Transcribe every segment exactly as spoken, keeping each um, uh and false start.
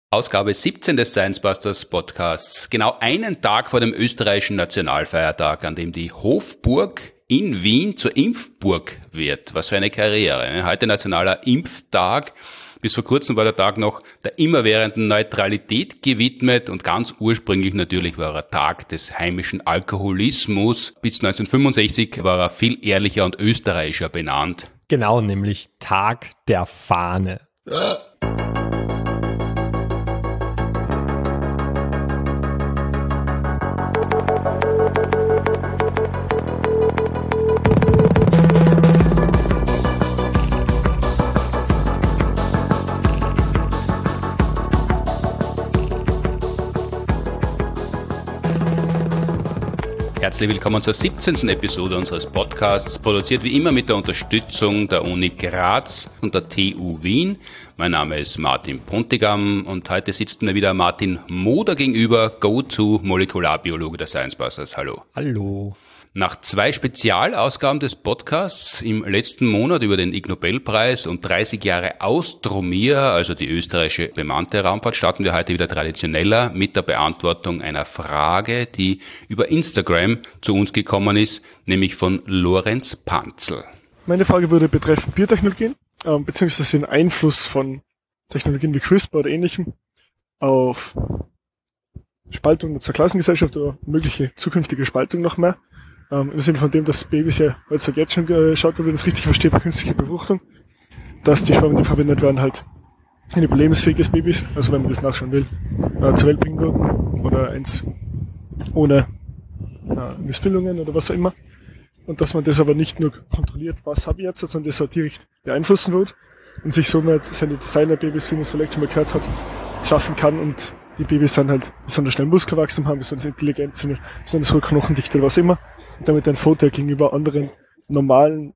Ausgabe siebzehn des Science Busters Podcasts. Genau einen Tag vor dem österreichischen Nationalfeiertag, an dem die Hofburg in Wien zur Impfburg wird. Was für eine Karriere. Heute nationaler Impftag. Bis vor kurzem war der Tag noch der immerwährenden Neutralität gewidmet und ganz ursprünglich natürlich war er Tag des heimischen Alkoholismus. Bis neunzehnhundertfünfundsechzig war er viel ehrlicher und österreichischer benannt. Genau, nämlich Tag der Fahne. Herzlich willkommen zur siebzehnten Episode unseres Podcasts, produziert wie immer mit der Unterstützung der Uni Graz und der T U Wien. Mein Name ist Martin Pontigam und heute sitzt mir wieder Martin Moder gegenüber, Go-To-Molekularbiologe der Science Busters. Hallo. Hallo. Nach zwei Spezialausgaben des Podcasts im letzten Monat über den Ig Nobelpreis und dreißig Jahre Austromir, also die österreichische bemannte Raumfahrt, starten wir heute wieder traditioneller mit der Beantwortung einer Frage, die über Instagram zu uns gekommen ist, nämlich von Lorenz Panzl. Meine Frage würde betreffen Biotechnologien, äh, beziehungsweise den Einfluss von Technologien wie CRISPR oder ähnlichem auf Spaltung der Zweiklassengesellschaft oder mögliche zukünftige Spaltung noch mehr. Ähm, Im Sinne von dem, dass Babys ja heutzutage jetzt schon geschaut, wenn ich das richtig verstehe, bei künstlicher Befruchtung, dass die Spermien, die verwendet werden, halt ein überlebensfähiges Babys, also wenn man das nachschauen will, äh, zur Welt bringen würden oder eins ohne äh, Missbildungen oder was auch immer. Und dass man das aber nicht nur kontrolliert, was habe ich jetzt, sondern das auch direkt beeinflussen wird und sich somit seine Designer-Babys, wie man es vielleicht schon mal gehört hat, schaffen kann und die Babys dann halt besonders schnell Muskelwachstum haben, besonders intelligent sind, besonders hohe Knochendichte oder was immer. Und damit ein Vorteil gegenüber anderen normalen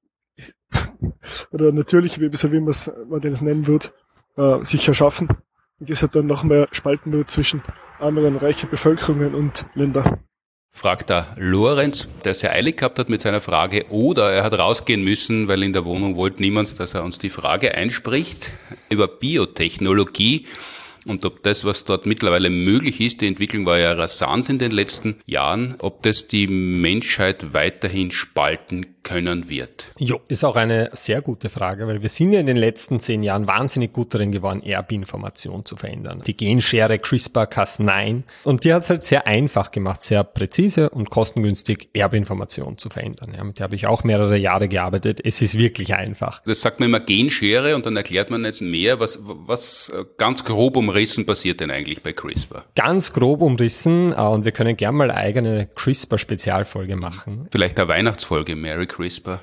oder natürlichen Babys, wie man es man das nennen wird, äh, sich erschaffen. Und das hat dann noch mehr spalten wird zwischen anderen reichen Bevölkerungen und Ländern. Fragt der Lorenz, der sehr eilig gehabt hat mit seiner Frage, oder er hat rausgehen müssen, weil in der Wohnung wollte niemand, dass er uns die Frage einspricht, über Biotechnologie. Und ob das, was dort mittlerweile möglich ist, die Entwicklung war ja rasant in den letzten Jahren, ob das die Menschheit weiterhin spalten können wird? Jo, ist auch eine sehr gute Frage, weil wir sind ja in den letzten zehn Jahren wahnsinnig gut darin geworden, Erbinformation zu verändern. Die Genschere CRISPR Cas neun und die hat es halt sehr einfach gemacht, sehr präzise und kostengünstig Erbinformation zu verändern. Ja, mit der habe ich auch mehrere Jahre gearbeitet. Es ist wirklich einfach. Das sagt man immer Genschere und dann erklärt man nicht mehr, was, was ganz grob umrissen passiert denn eigentlich bei CRISPR? Ganz grob umrissen und wir können gerne mal eine eigene CRISPR-Spezialfolge machen. Vielleicht eine Weihnachtsfolge, Merry CRISPR.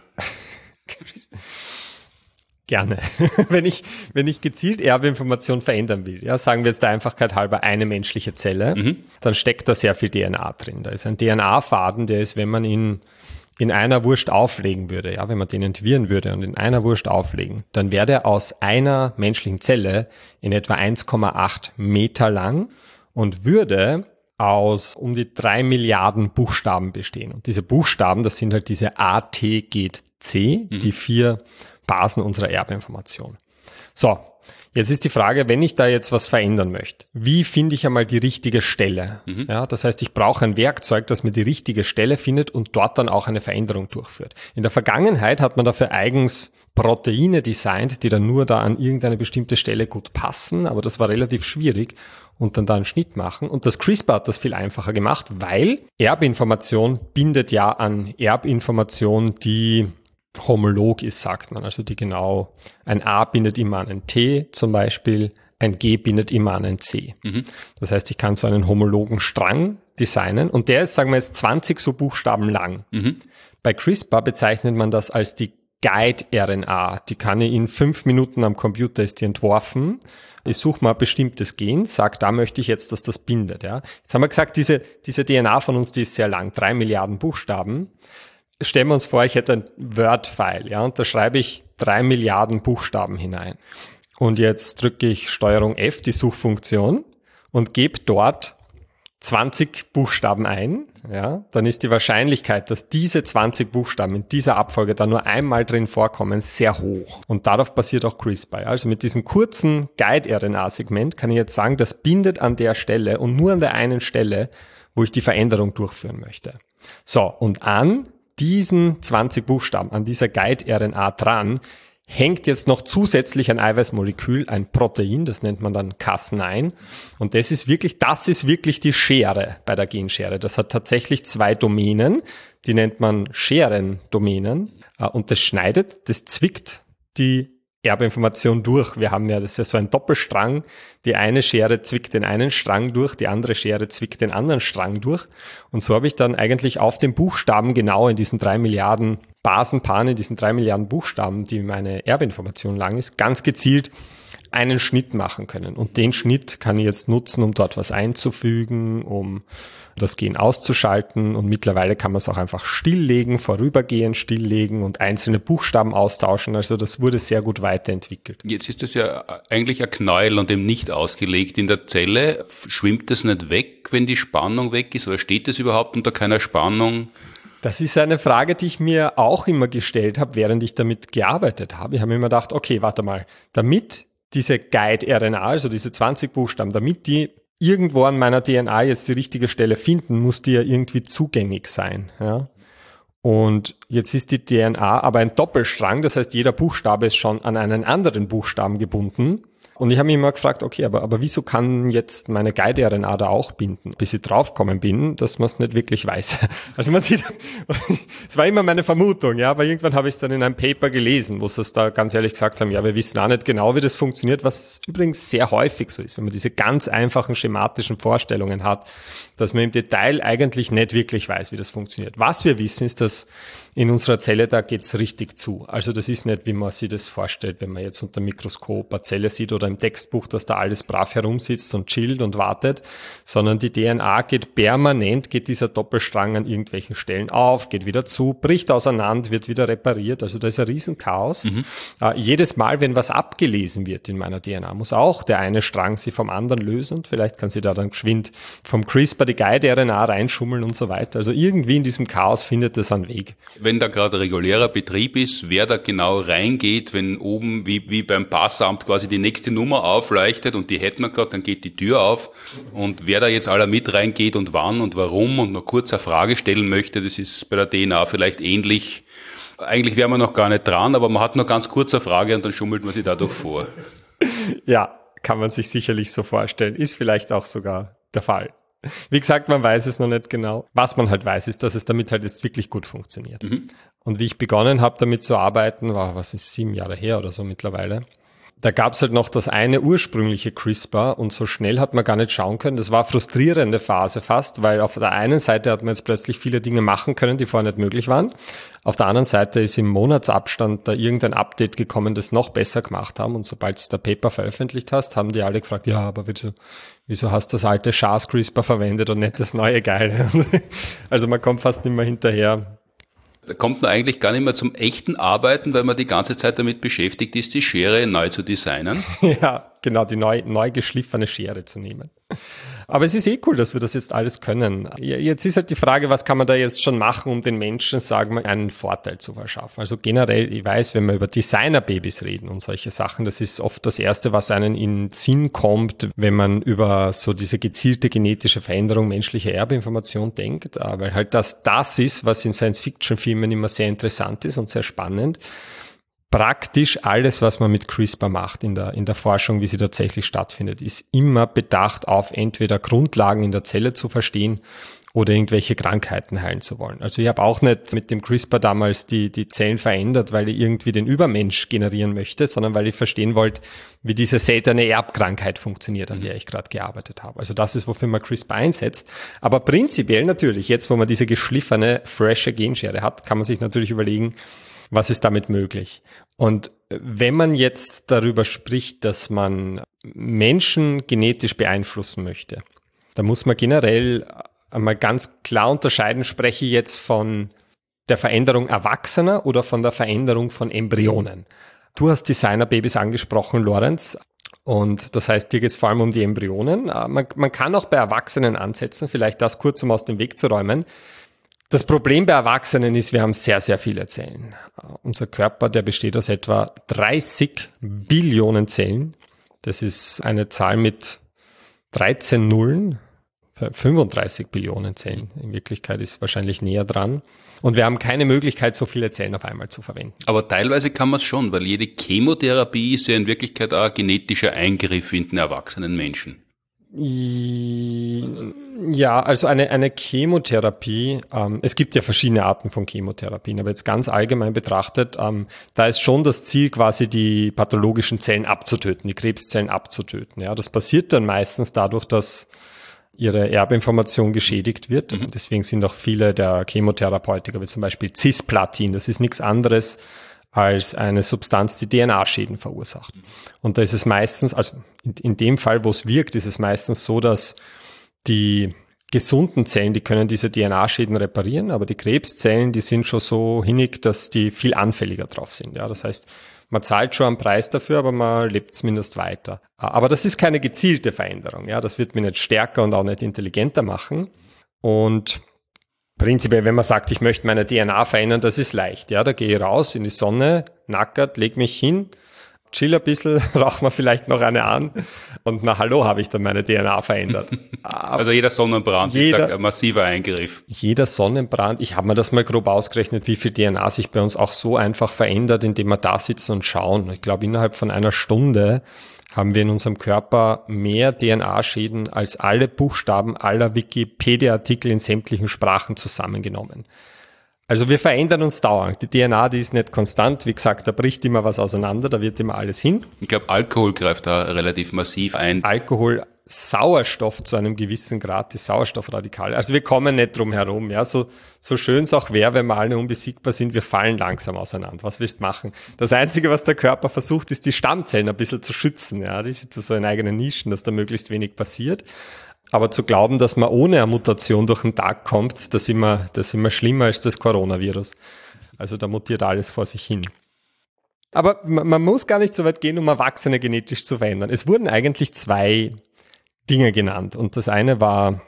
Gerne. Wenn ich, wenn ich gezielt Erbinformation verändern will, ja, sagen wir jetzt der Einfachkeit halber eine menschliche Zelle, mhm. dann steckt da sehr viel D N A drin. Da ist ein D N A-Faden, der ist, wenn man ihn in einer Wurst auflegen würde, ja, wenn man den entwirren würde und in einer Wurst auflegen, dann wäre der aus einer menschlichen Zelle in etwa eins Komma acht Meter lang und würde aus um die drei Milliarden Buchstaben bestehen. Und diese Buchstaben, das sind halt diese A, T, G, C, mhm. die vier Basen unserer Erbinformation. So, jetzt ist die Frage, wenn ich da jetzt was verändern möchte, wie finde ich einmal die richtige Stelle? Mhm. Ja, das heißt, ich brauche ein Werkzeug, das mir die richtige Stelle findet und dort dann auch eine Veränderung durchführt. In der Vergangenheit hat man dafür eigens Proteine designt, die dann nur da an irgendeine bestimmte Stelle gut passen, aber das war relativ schwierig und dann da einen Schnitt machen. Und das CRISPR hat das viel einfacher gemacht, weil Erbinformation bindet ja an Erbinformation, die homolog ist, sagt man. Also die genau, ein A bindet immer an ein T zum Beispiel, ein G bindet immer an ein C. Mhm. Das heißt, ich kann so einen homologen Strang designen und der ist, sagen wir jetzt, zwanzig so Buchstaben lang. Mhm. Bei CRISPR bezeichnet man das als die Guide-R N A. Die kann ich in fünf Minuten am Computer, ist die entworfen. Ich suche mal ein bestimmtes Gen, sage, da möchte ich jetzt, dass das bindet. Ja. Jetzt haben wir gesagt, diese, diese D N A von uns, die ist sehr lang, drei Milliarden Buchstaben. Stellen wir uns vor, ich hätte ein Word-File, ja, und da schreibe ich drei Milliarden Buchstaben hinein. Und jetzt drücke ich Steuerung F, die Suchfunktion, und gebe dort zwanzig Buchstaben ein. ja, dann ist die Wahrscheinlichkeit, dass diese zwanzig Buchstaben in dieser Abfolge da nur einmal drin vorkommen, sehr hoch. Und darauf basiert auch CRISPR. Also mit diesem kurzen Guide-R N A-Segment kann ich jetzt sagen, das bindet an der Stelle und nur an der einen Stelle, wo ich die Veränderung durchführen möchte. So, und an diesen zwanzig Buchstaben, an dieser Guide-R N A dran, hängt jetzt noch zusätzlich ein Eiweißmolekül, ein Protein, das nennt man dann Cas neun. Und das ist wirklich, das ist wirklich die Schere bei der Genschere. Das hat tatsächlich zwei Domänen, die nennt man Scherendomänen. Und das schneidet, das zwickt die Erbinformation durch. Wir haben ja, das ist ja so ein Doppelstrang. Die eine Schere zwickt den einen Strang durch, die andere Schere zwickt den anderen Strang durch. Und so habe ich dann eigentlich auf den Buchstaben genau in diesen drei Milliarden Basenpaaren, in diesen drei Milliarden Buchstaben, die meine Erbinformation lang ist, ganz gezielt einen Schnitt machen können. Und den Schnitt kann ich jetzt nutzen, um dort was einzufügen, um das Gen auszuschalten. Und mittlerweile kann man es auch einfach stilllegen, vorübergehend stilllegen und einzelne Buchstaben austauschen. Also das wurde sehr gut weiterentwickelt. Jetzt ist das ja eigentlich ein Knäuel und eben nicht ausgelegt in der Zelle. Schwimmt das nicht weg, wenn die Spannung weg ist? Oder steht das überhaupt unter keiner Spannung? Das ist eine Frage, die ich mir auch immer gestellt habe, während ich damit gearbeitet habe. Ich habe mir immer gedacht, okay, warte mal, damit diese Guide-R N A, also diese zwanzig Buchstaben, damit die irgendwo an meiner D N A jetzt die richtige Stelle finden, muss die ja irgendwie zugänglich sein. Ja? Und jetzt ist die D N A aber ein Doppelstrang, das heißt, jeder Buchstabe ist schon an einen anderen Buchstaben gebunden. Und ich habe mich immer gefragt, okay, aber, aber wieso kann jetzt meine Guide-R N A da auch binden? Bis ich draufgekommen bin, dass man es nicht wirklich weiß. Also man sieht, es war immer meine Vermutung, ja, aber irgendwann habe ich es dann in einem Paper gelesen, wo sie es da ganz ehrlich gesagt haben, ja, wir wissen auch nicht genau, wie das funktioniert, was übrigens sehr häufig so ist, wenn man diese ganz einfachen schematischen Vorstellungen hat, dass man im Detail eigentlich nicht wirklich weiß, wie das funktioniert. Was wir wissen, ist, dass in unserer Zelle, da geht's richtig zu. Also das ist nicht, wie man sich das vorstellt, wenn man jetzt unter dem Mikroskop eine Zelle sieht oder im Textbuch, dass da alles brav herumsitzt und chillt und wartet, sondern die D N A geht permanent, geht dieser Doppelstrang an irgendwelchen Stellen auf, geht wieder zu, bricht auseinander, wird wieder repariert. Also da ist ein Riesenchaos. Mhm. Äh, jedes Mal, wenn was abgelesen wird in meiner D N A, muss auch der eine Strang sie vom anderen lösen und vielleicht kann sie da dann geschwind vom CRISPR die Guide-R N A reinschummeln und so weiter. Also irgendwie in diesem Chaos findet das einen Weg. Wenn da gerade regulärer Betrieb ist, wer da genau reingeht, wenn oben wie, wie beim Passamt quasi die nächste Nummer aufleuchtet und die hätten wir gerade, dann geht die Tür auf und wer da jetzt aller mit reingeht und wann und warum und noch kurz eine Frage stellen möchte, das ist bei der D N A vielleicht ähnlich. Eigentlich wären wir noch gar nicht dran, aber man hat noch ganz kurz eine Frage und dann schummelt man sich dadurch vor. Ja, kann man sich sicherlich so vorstellen. Ist vielleicht auch sogar der Fall. Wie gesagt, man weiß es noch nicht genau. Was man halt weiß, ist, dass es damit halt jetzt wirklich gut funktioniert. Mhm. Und wie ich begonnen habe, damit zu arbeiten, war, was ist, sieben Jahre her oder so mittlerweile, da gab es halt noch das eine ursprüngliche CRISPR und so schnell hat man gar nicht schauen können. Das war eine frustrierende Phase fast, weil auf der einen Seite hat man jetzt plötzlich viele Dinge machen können, die vorher nicht möglich waren. Auf der anderen Seite ist im Monatsabstand da irgendein Update gekommen, das noch besser gemacht haben. Und sobald du das Paper veröffentlicht hast, haben die alle gefragt, ja, aber wieso, wieso hast du das alte Schas-CRISPR verwendet und nicht das neue Geile? Also man kommt fast nicht mehr hinterher. Da kommt man eigentlich gar nicht mehr zum echten Arbeiten, weil man die ganze Zeit damit beschäftigt ist, die Schere neu zu designen. Ja, genau, die neu, neu geschliffene Schere zu nehmen. Aber es ist eh cool, dass wir das jetzt alles können. Jetzt ist halt die Frage, was kann man da jetzt schon machen, um den Menschen, sagen wir, einen Vorteil zu verschaffen. Also generell, ich weiß, wenn wir über Designerbabys reden und solche Sachen, das ist oft das Erste, was einem in den Sinn kommt, wenn man über so diese gezielte genetische Veränderung menschlicher Erbinformation denkt, weil halt das das ist, was in Science-Fiction-Filmen immer sehr interessant ist und sehr spannend. Praktisch alles, was man mit CRISPR macht in der, in der Forschung, wie sie tatsächlich stattfindet, ist immer bedacht auf entweder Grundlagen in der Zelle zu verstehen oder irgendwelche Krankheiten heilen zu wollen. Also ich habe auch nicht mit dem CRISPR damals die, die Zellen verändert, weil ich irgendwie den Übermensch generieren möchte, sondern weil ich verstehen wollte, wie diese seltene Erbkrankheit funktioniert, an der ich gerade gearbeitet habe. Also das ist, wofür man CRISPR einsetzt. Aber prinzipiell natürlich, jetzt wo man diese geschliffene, frische Genschere hat, kann man sich natürlich überlegen, was ist damit möglich? Und wenn man jetzt darüber spricht, dass man Menschen genetisch beeinflussen möchte, dann muss man generell einmal ganz klar unterscheiden, spreche ich jetzt von der Veränderung Erwachsener oder von der Veränderung von Embryonen. Du hast Designerbabys angesprochen, Lorenz. Und das heißt, hier geht es vor allem um die Embryonen. Man, man kann auch bei Erwachsenen ansetzen, vielleicht das kurz, um aus dem Weg zu räumen. Das Problem bei Erwachsenen ist, wir haben sehr, sehr viele Zellen. Unser Körper, der besteht aus etwa dreißig Billionen Zellen. Das ist eine Zahl mit dreizehn Nullen, fünfunddreißig Billionen Zellen. In Wirklichkeit ist es wahrscheinlich näher dran. Und wir haben keine Möglichkeit, so viele Zellen auf einmal zu verwenden. Aber teilweise kann man es schon, weil jede Chemotherapie ist ja in Wirklichkeit auch ein genetischer Eingriff in den erwachsenen Menschen. Ja, also eine, eine Chemotherapie, ähm, es gibt ja verschiedene Arten von Chemotherapien, aber jetzt ganz allgemein betrachtet, ähm, da ist schon das Ziel, quasi die pathologischen Zellen abzutöten, die Krebszellen abzutöten. Ja, das passiert dann meistens dadurch, dass ihre Erbinformation geschädigt wird. Mhm. Deswegen sind auch viele der Chemotherapeutika, wie zum Beispiel Cisplatin, das ist nichts anderes als eine Substanz, die D N A-Schäden verursacht. Und da ist es meistens, also in, in dem Fall, wo es wirkt, ist es meistens so, dass die gesunden Zellen, die können diese D N A-Schäden reparieren, aber die Krebszellen, die sind schon so hinnig, dass die viel anfälliger drauf sind. Ja, das heißt, man zahlt schon einen Preis dafür, aber man lebt zumindest weiter. Aber das ist keine gezielte Veränderung. Ja, das wird mich nicht stärker und auch nicht intelligenter machen. Und prinzipiell, wenn man sagt, ich möchte meine D N A verändern, das ist leicht. Ja, da gehe ich raus in die Sonne, nackert, leg mich hin, chill ein bisschen, rauche mir vielleicht noch eine an und na hallo, habe ich dann meine D N A verändert. Also jeder Sonnenbrand jeder, ist ein massiver Eingriff. Jeder Sonnenbrand, ich habe mir das mal grob ausgerechnet, wie viel D N A sich bei uns auch so einfach verändert, indem wir da sitzen und schauen. Ich glaube, innerhalb von einer Stunde haben wir in unserem Körper mehr D N A-Schäden als alle Buchstaben aller Wikipedia-Artikel in sämtlichen Sprachen zusammengenommen. Also wir verändern uns dauernd. Die D N A, die ist nicht konstant. Wie gesagt, da bricht immer was auseinander, da wird immer alles hin. Ich glaube, Alkohol greift da relativ massiv ein. Alkohol, Sauerstoff zu einem gewissen Grad, die Sauerstoffradikale. Also wir kommen nicht drum herum. Ja, so, so schön es auch wäre, wenn wir alle unbesiegbar sind, wir fallen langsam auseinander. Was willst du machen? Das Einzige, was der Körper versucht, ist die Stammzellen ein bisschen zu schützen. Ja, die sind so in eigenen Nischen, dass da möglichst wenig passiert. Aber zu glauben, dass man ohne eine Mutation durch den Tag kommt, das ist immer, das ist immer schlimmer als das Coronavirus. Also da mutiert alles vor sich hin. Aber man, man muss gar nicht so weit gehen, um Erwachsene genetisch zu verändern. Es wurden eigentlich zwei Dinge genannt. Und das eine war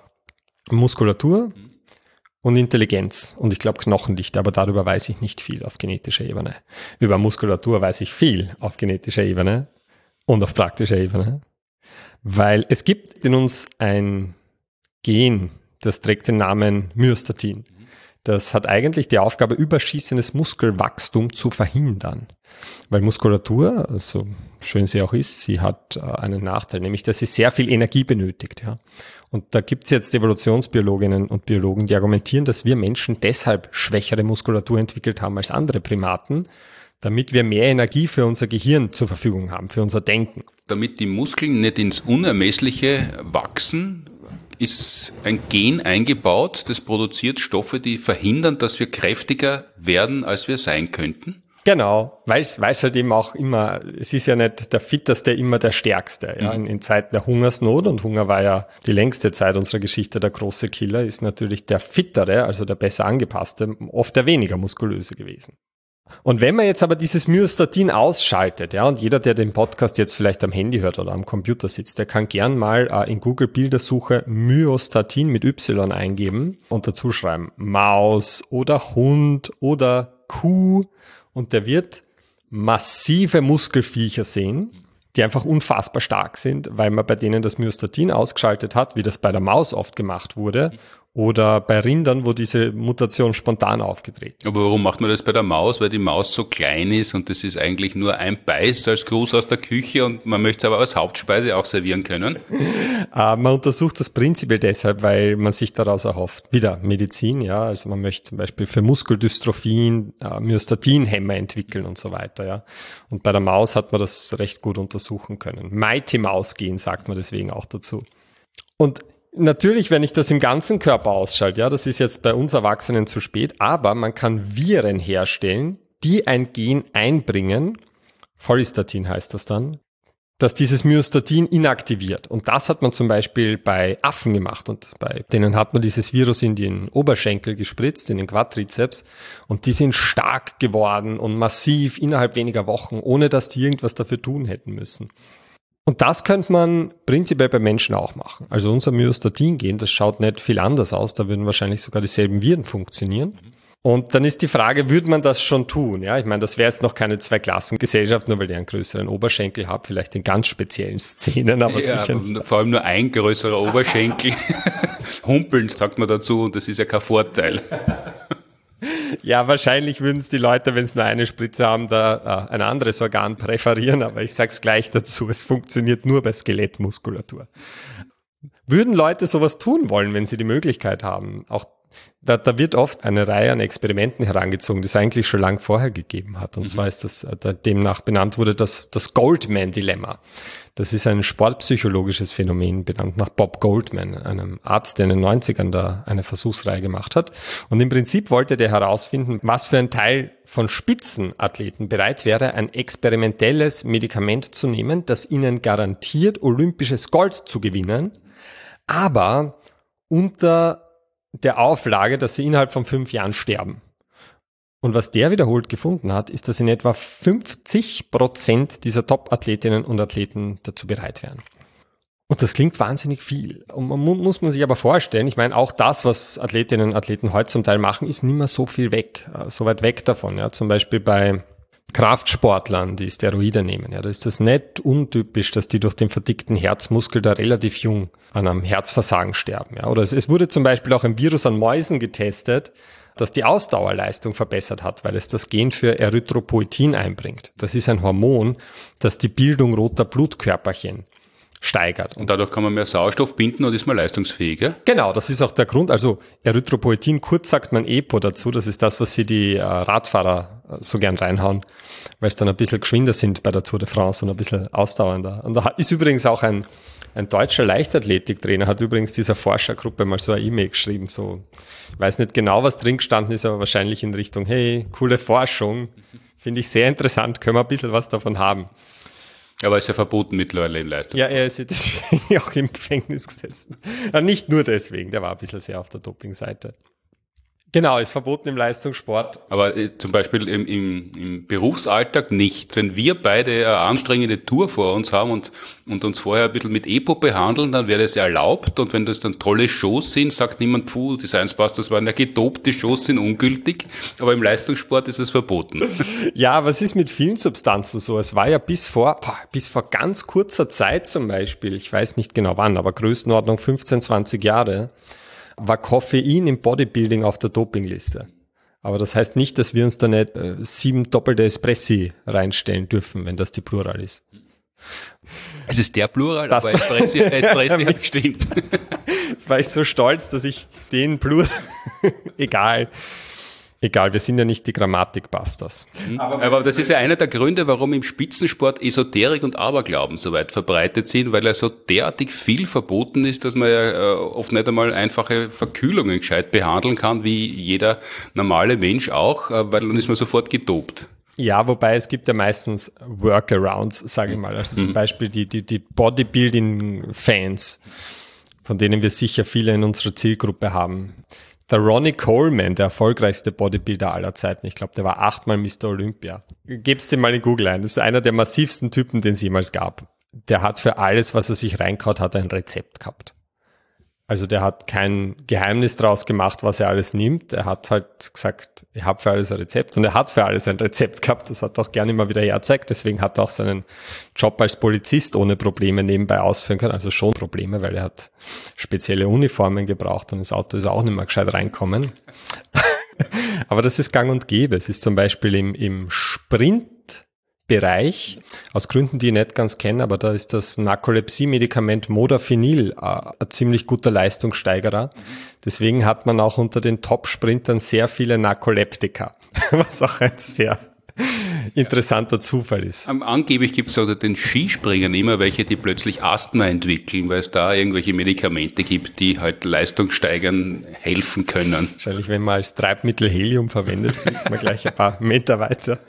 Muskulatur und Intelligenz. Und ich glaube Knochendichte, aber darüber weiß ich nicht viel auf genetischer Ebene. Über Muskulatur weiß ich viel auf genetischer Ebene und auf praktischer Ebene. Weil es gibt in uns ein Gen, das trägt den Namen Myostatin. Das hat eigentlich die Aufgabe, überschießendes Muskelwachstum zu verhindern. Weil Muskulatur, so schön sie auch ist, sie hat einen Nachteil, nämlich dass sie sehr viel Energie benötigt. Ja. Und da gibt es jetzt Evolutionsbiologinnen und Biologen, die argumentieren, dass wir Menschen deshalb schwächere Muskulatur entwickelt haben als andere Primaten, damit wir mehr Energie für unser Gehirn zur Verfügung haben, für unser Denken. Damit die Muskeln nicht ins Unermessliche wachsen, ist ein Gen eingebaut, das produziert Stoffe, die verhindern, dass wir kräftiger werden, als wir sein könnten. Genau, weil es halt eben auch immer, es ist ja nicht der Fitteste immer der Stärkste. Ja? In, in Zeiten der Hungersnot, und Hunger war ja die längste Zeit unserer Geschichte der große Killer, ist natürlich der Fittere, also der besser angepasste, oft der weniger muskulöse gewesen. Und wenn man jetzt aber dieses Myostatin ausschaltet, ja, und jeder, der den Podcast jetzt vielleicht am Handy hört oder am Computer sitzt, der kann gern mal äh, in Google Bildersuche Myostatin mit Y eingeben und dazu schreiben Maus oder Hund oder Kuh, und der wird massive Muskelviecher sehen, die einfach unfassbar stark sind, weil man bei denen das Myostatin ausgeschaltet hat, wie das bei der Maus oft gemacht wurde, oder bei Rindern, wo diese Mutation spontan aufgetreten ist. Aber warum macht man das bei der Maus? Weil die Maus so klein ist und das ist eigentlich nur ein Beiß als Gruß aus der Küche und man möchte es aber als Hauptspeise auch servieren können. äh, man untersucht das prinzipiell deshalb, weil man sich daraus erhofft. Wieder Medizin, ja, also man möchte zum Beispiel für Muskeldystrophien äh, Myostatinhemmer entwickeln und so weiter, ja. Und bei der Maus hat man das recht gut untersuchen können. Mighty Mouse Gen sagt man deswegen auch dazu. Und natürlich, wenn ich das im ganzen Körper ausschalte, ja, das ist jetzt bei uns Erwachsenen zu spät, aber man kann Viren herstellen, die ein Gen einbringen, Follistatin heißt das dann, dass dieses Myostatin inaktiviert. Und das hat man zum Beispiel bei Affen gemacht und bei denen hat man dieses Virus in den Oberschenkel gespritzt, in den Quadrizeps, und die sind stark geworden und massiv innerhalb weniger Wochen, ohne dass die irgendwas dafür tun hätten müssen. Und das könnte man prinzipiell bei Menschen auch machen. Also unser Myostatin-Gen, das schaut nicht viel anders aus, da würden wahrscheinlich sogar dieselben Viren funktionieren. Und dann ist die Frage, würde man das schon tun? Ja, ich meine, das wäre jetzt noch keine Zweiklassengesellschaft, nur weil ich einen größeren Oberschenkel habe, vielleicht in ganz speziellen Szenen, aber ja, sicher aber vor allem nur ein größerer Oberschenkel. Humpeln, sagt man dazu, und das ist ja kein Vorteil. Ja, wahrscheinlich würden es die Leute, wenn es nur eine Spritze haben, da äh, ein anderes Organ präferieren, aber ich sag's gleich dazu, es funktioniert nur bei Skelettmuskulatur. Würden Leute sowas tun wollen, wenn sie die Möglichkeit haben? Auch da, da wird oft eine Reihe an Experimenten herangezogen, die es eigentlich schon lang vorher gegeben hat. Und mhm. zwar ist das, da demnach benannt wurde, das, das Goldman-Dilemma. Das ist ein sportpsychologisches Phänomen, benannt nach Bob Goldman, einem Arzt, der in den neunzigern da eine Versuchsreihe gemacht hat. Und im Prinzip wollte der herausfinden, was für ein Teil von Spitzenathleten bereit wäre, ein experimentelles Medikament zu nehmen, das ihnen garantiert, olympisches Gold zu gewinnen, aber unter der Auflage, dass sie innerhalb von fünf Jahren sterben. Und was der wiederholt gefunden hat, ist, dass in etwa fünfzig Prozent dieser Top-Athletinnen und Athleten dazu bereit wären. Und das klingt wahnsinnig viel. Und man muss man sich aber vorstellen, ich meine, auch das, was Athletinnen und Athleten heute zum Teil machen, ist nicht mehr so viel weg, so weit weg davon. Ja, zum Beispiel bei Kraftsportlern, die Steroide nehmen. Ja, da ist das nicht untypisch, dass die durch den verdickten Herzmuskel da relativ jung an einem Herzversagen sterben. Ja, oder es, es wurde zum Beispiel auch ein Virus an Mäusen getestet, das die Ausdauerleistung verbessert hat, weil es das Gen für Erythropoietin einbringt. Das ist ein Hormon, das die Bildung roter Blutkörperchen steigert. Und dadurch kann man mehr Sauerstoff binden und ist man leistungsfähiger? Genau, das ist auch der Grund. Also Erythropoietin, kurz sagt man E P O dazu, das ist das, was sie die äh, Radfahrer äh, so gern reinhauen, weil es dann ein bisschen geschwinder sind bei der Tour de France und ein bisschen ausdauernder. Und da ist übrigens auch ein Ein deutscher Leichtathletiktrainer hat übrigens dieser Forschergruppe mal so eine E-Mail geschrieben, so, ich weiß nicht genau, was drin gestanden ist, aber wahrscheinlich in Richtung, hey, coole Forschung, finde ich sehr interessant, können wir ein bisschen was davon haben. Aber ist ja verboten mittlerweile in Leistung. Ja, er ist ja deswegen auch im Gefängnis gesessen. Ja, nicht nur deswegen, der war ein bisschen sehr auf der Dopingseite. Genau, ist verboten im Leistungssport. Aber äh, zum Beispiel im, im, im Berufsalltag nicht. Wenn wir beide eine anstrengende Tour vor uns haben und, und uns vorher ein bisschen mit E P O behandeln, dann wäre das ja erlaubt. Und wenn das dann tolle Shows sind, sagt niemand, puh, die Science Busters waren ja gedopt, die Shows sind ungültig. Aber im Leistungssport ist es verboten. Ja, was ist mit vielen Substanzen so? Es war ja bis vor, boah, bis vor ganz kurzer Zeit zum Beispiel, ich weiß nicht genau wann, aber Größenordnung fünfzehn, zwanzig Jahre, war Koffein im Bodybuilding auf der Dopingliste. Aber das heißt nicht, dass wir uns da nicht äh, sieben doppelte Espressi reinstellen dürfen, wenn das die Plural ist. Es ist der Plural, das aber Espressi, Espressi hat gestimmt. Jetzt war ich so stolz, dass ich den Plural... Egal. Egal, wir sind ja nicht die Grammatikbusters. Aber, aber das ist ja einer der Gründe, warum im Spitzensport Esoterik und Aberglauben so weit verbreitet sind, weil er so derartig viel verboten ist, dass man ja äh, oft nicht einmal einfache Verkühlungen gescheit behandeln kann, wie jeder normale Mensch auch, äh, weil dann ist man sofort gedopt. Ja, wobei es gibt ja meistens Workarounds, sage ich mal. Also zum Beispiel die, die, die Bodybuilding-Fans, von denen wir sicher viele in unserer Zielgruppe haben. Der Ronnie Coleman, der erfolgreichste Bodybuilder aller Zeiten, ich glaube, der war achtmal Mister Olympia. Geb's dir mal in Google ein. Das ist einer der massivsten Typen, den es jemals gab. Der hat für alles, was er sich reinkaut hat, ein Rezept gehabt. Also der hat kein Geheimnis draus gemacht, was er alles nimmt. Er hat halt gesagt, ich habe für alles ein Rezept. Und er hat für alles ein Rezept gehabt. Das hat er auch gerne immer wieder hergezeigt. Deswegen hat er auch seinen Job als Polizist ohne Probleme nebenbei ausführen können. Also schon Probleme, weil er hat spezielle Uniformen gebraucht und ins Auto ist er auch nicht mehr gescheit reinkommen. Aber das ist gang und gäbe. Es ist zum Beispiel im, im Sprintbereich, aus Gründen, die ich nicht ganz kenne, aber da ist das Narkolepsie-Medikament Modafinil äh, ein ziemlich guter Leistungssteigerer. Deswegen hat man auch unter den Top-Sprintern sehr viele Narkoleptiker, was auch ein sehr interessanter Zufall ist. Um, angeblich gibt es unter den Skispringern immer welche, die plötzlich Asthma entwickeln, weil es da irgendwelche Medikamente gibt, die halt Leistungssteigern helfen können. Wahrscheinlich, wenn man als Treibmittel Helium verwendet, fliegt man gleich ein paar Meter weiter.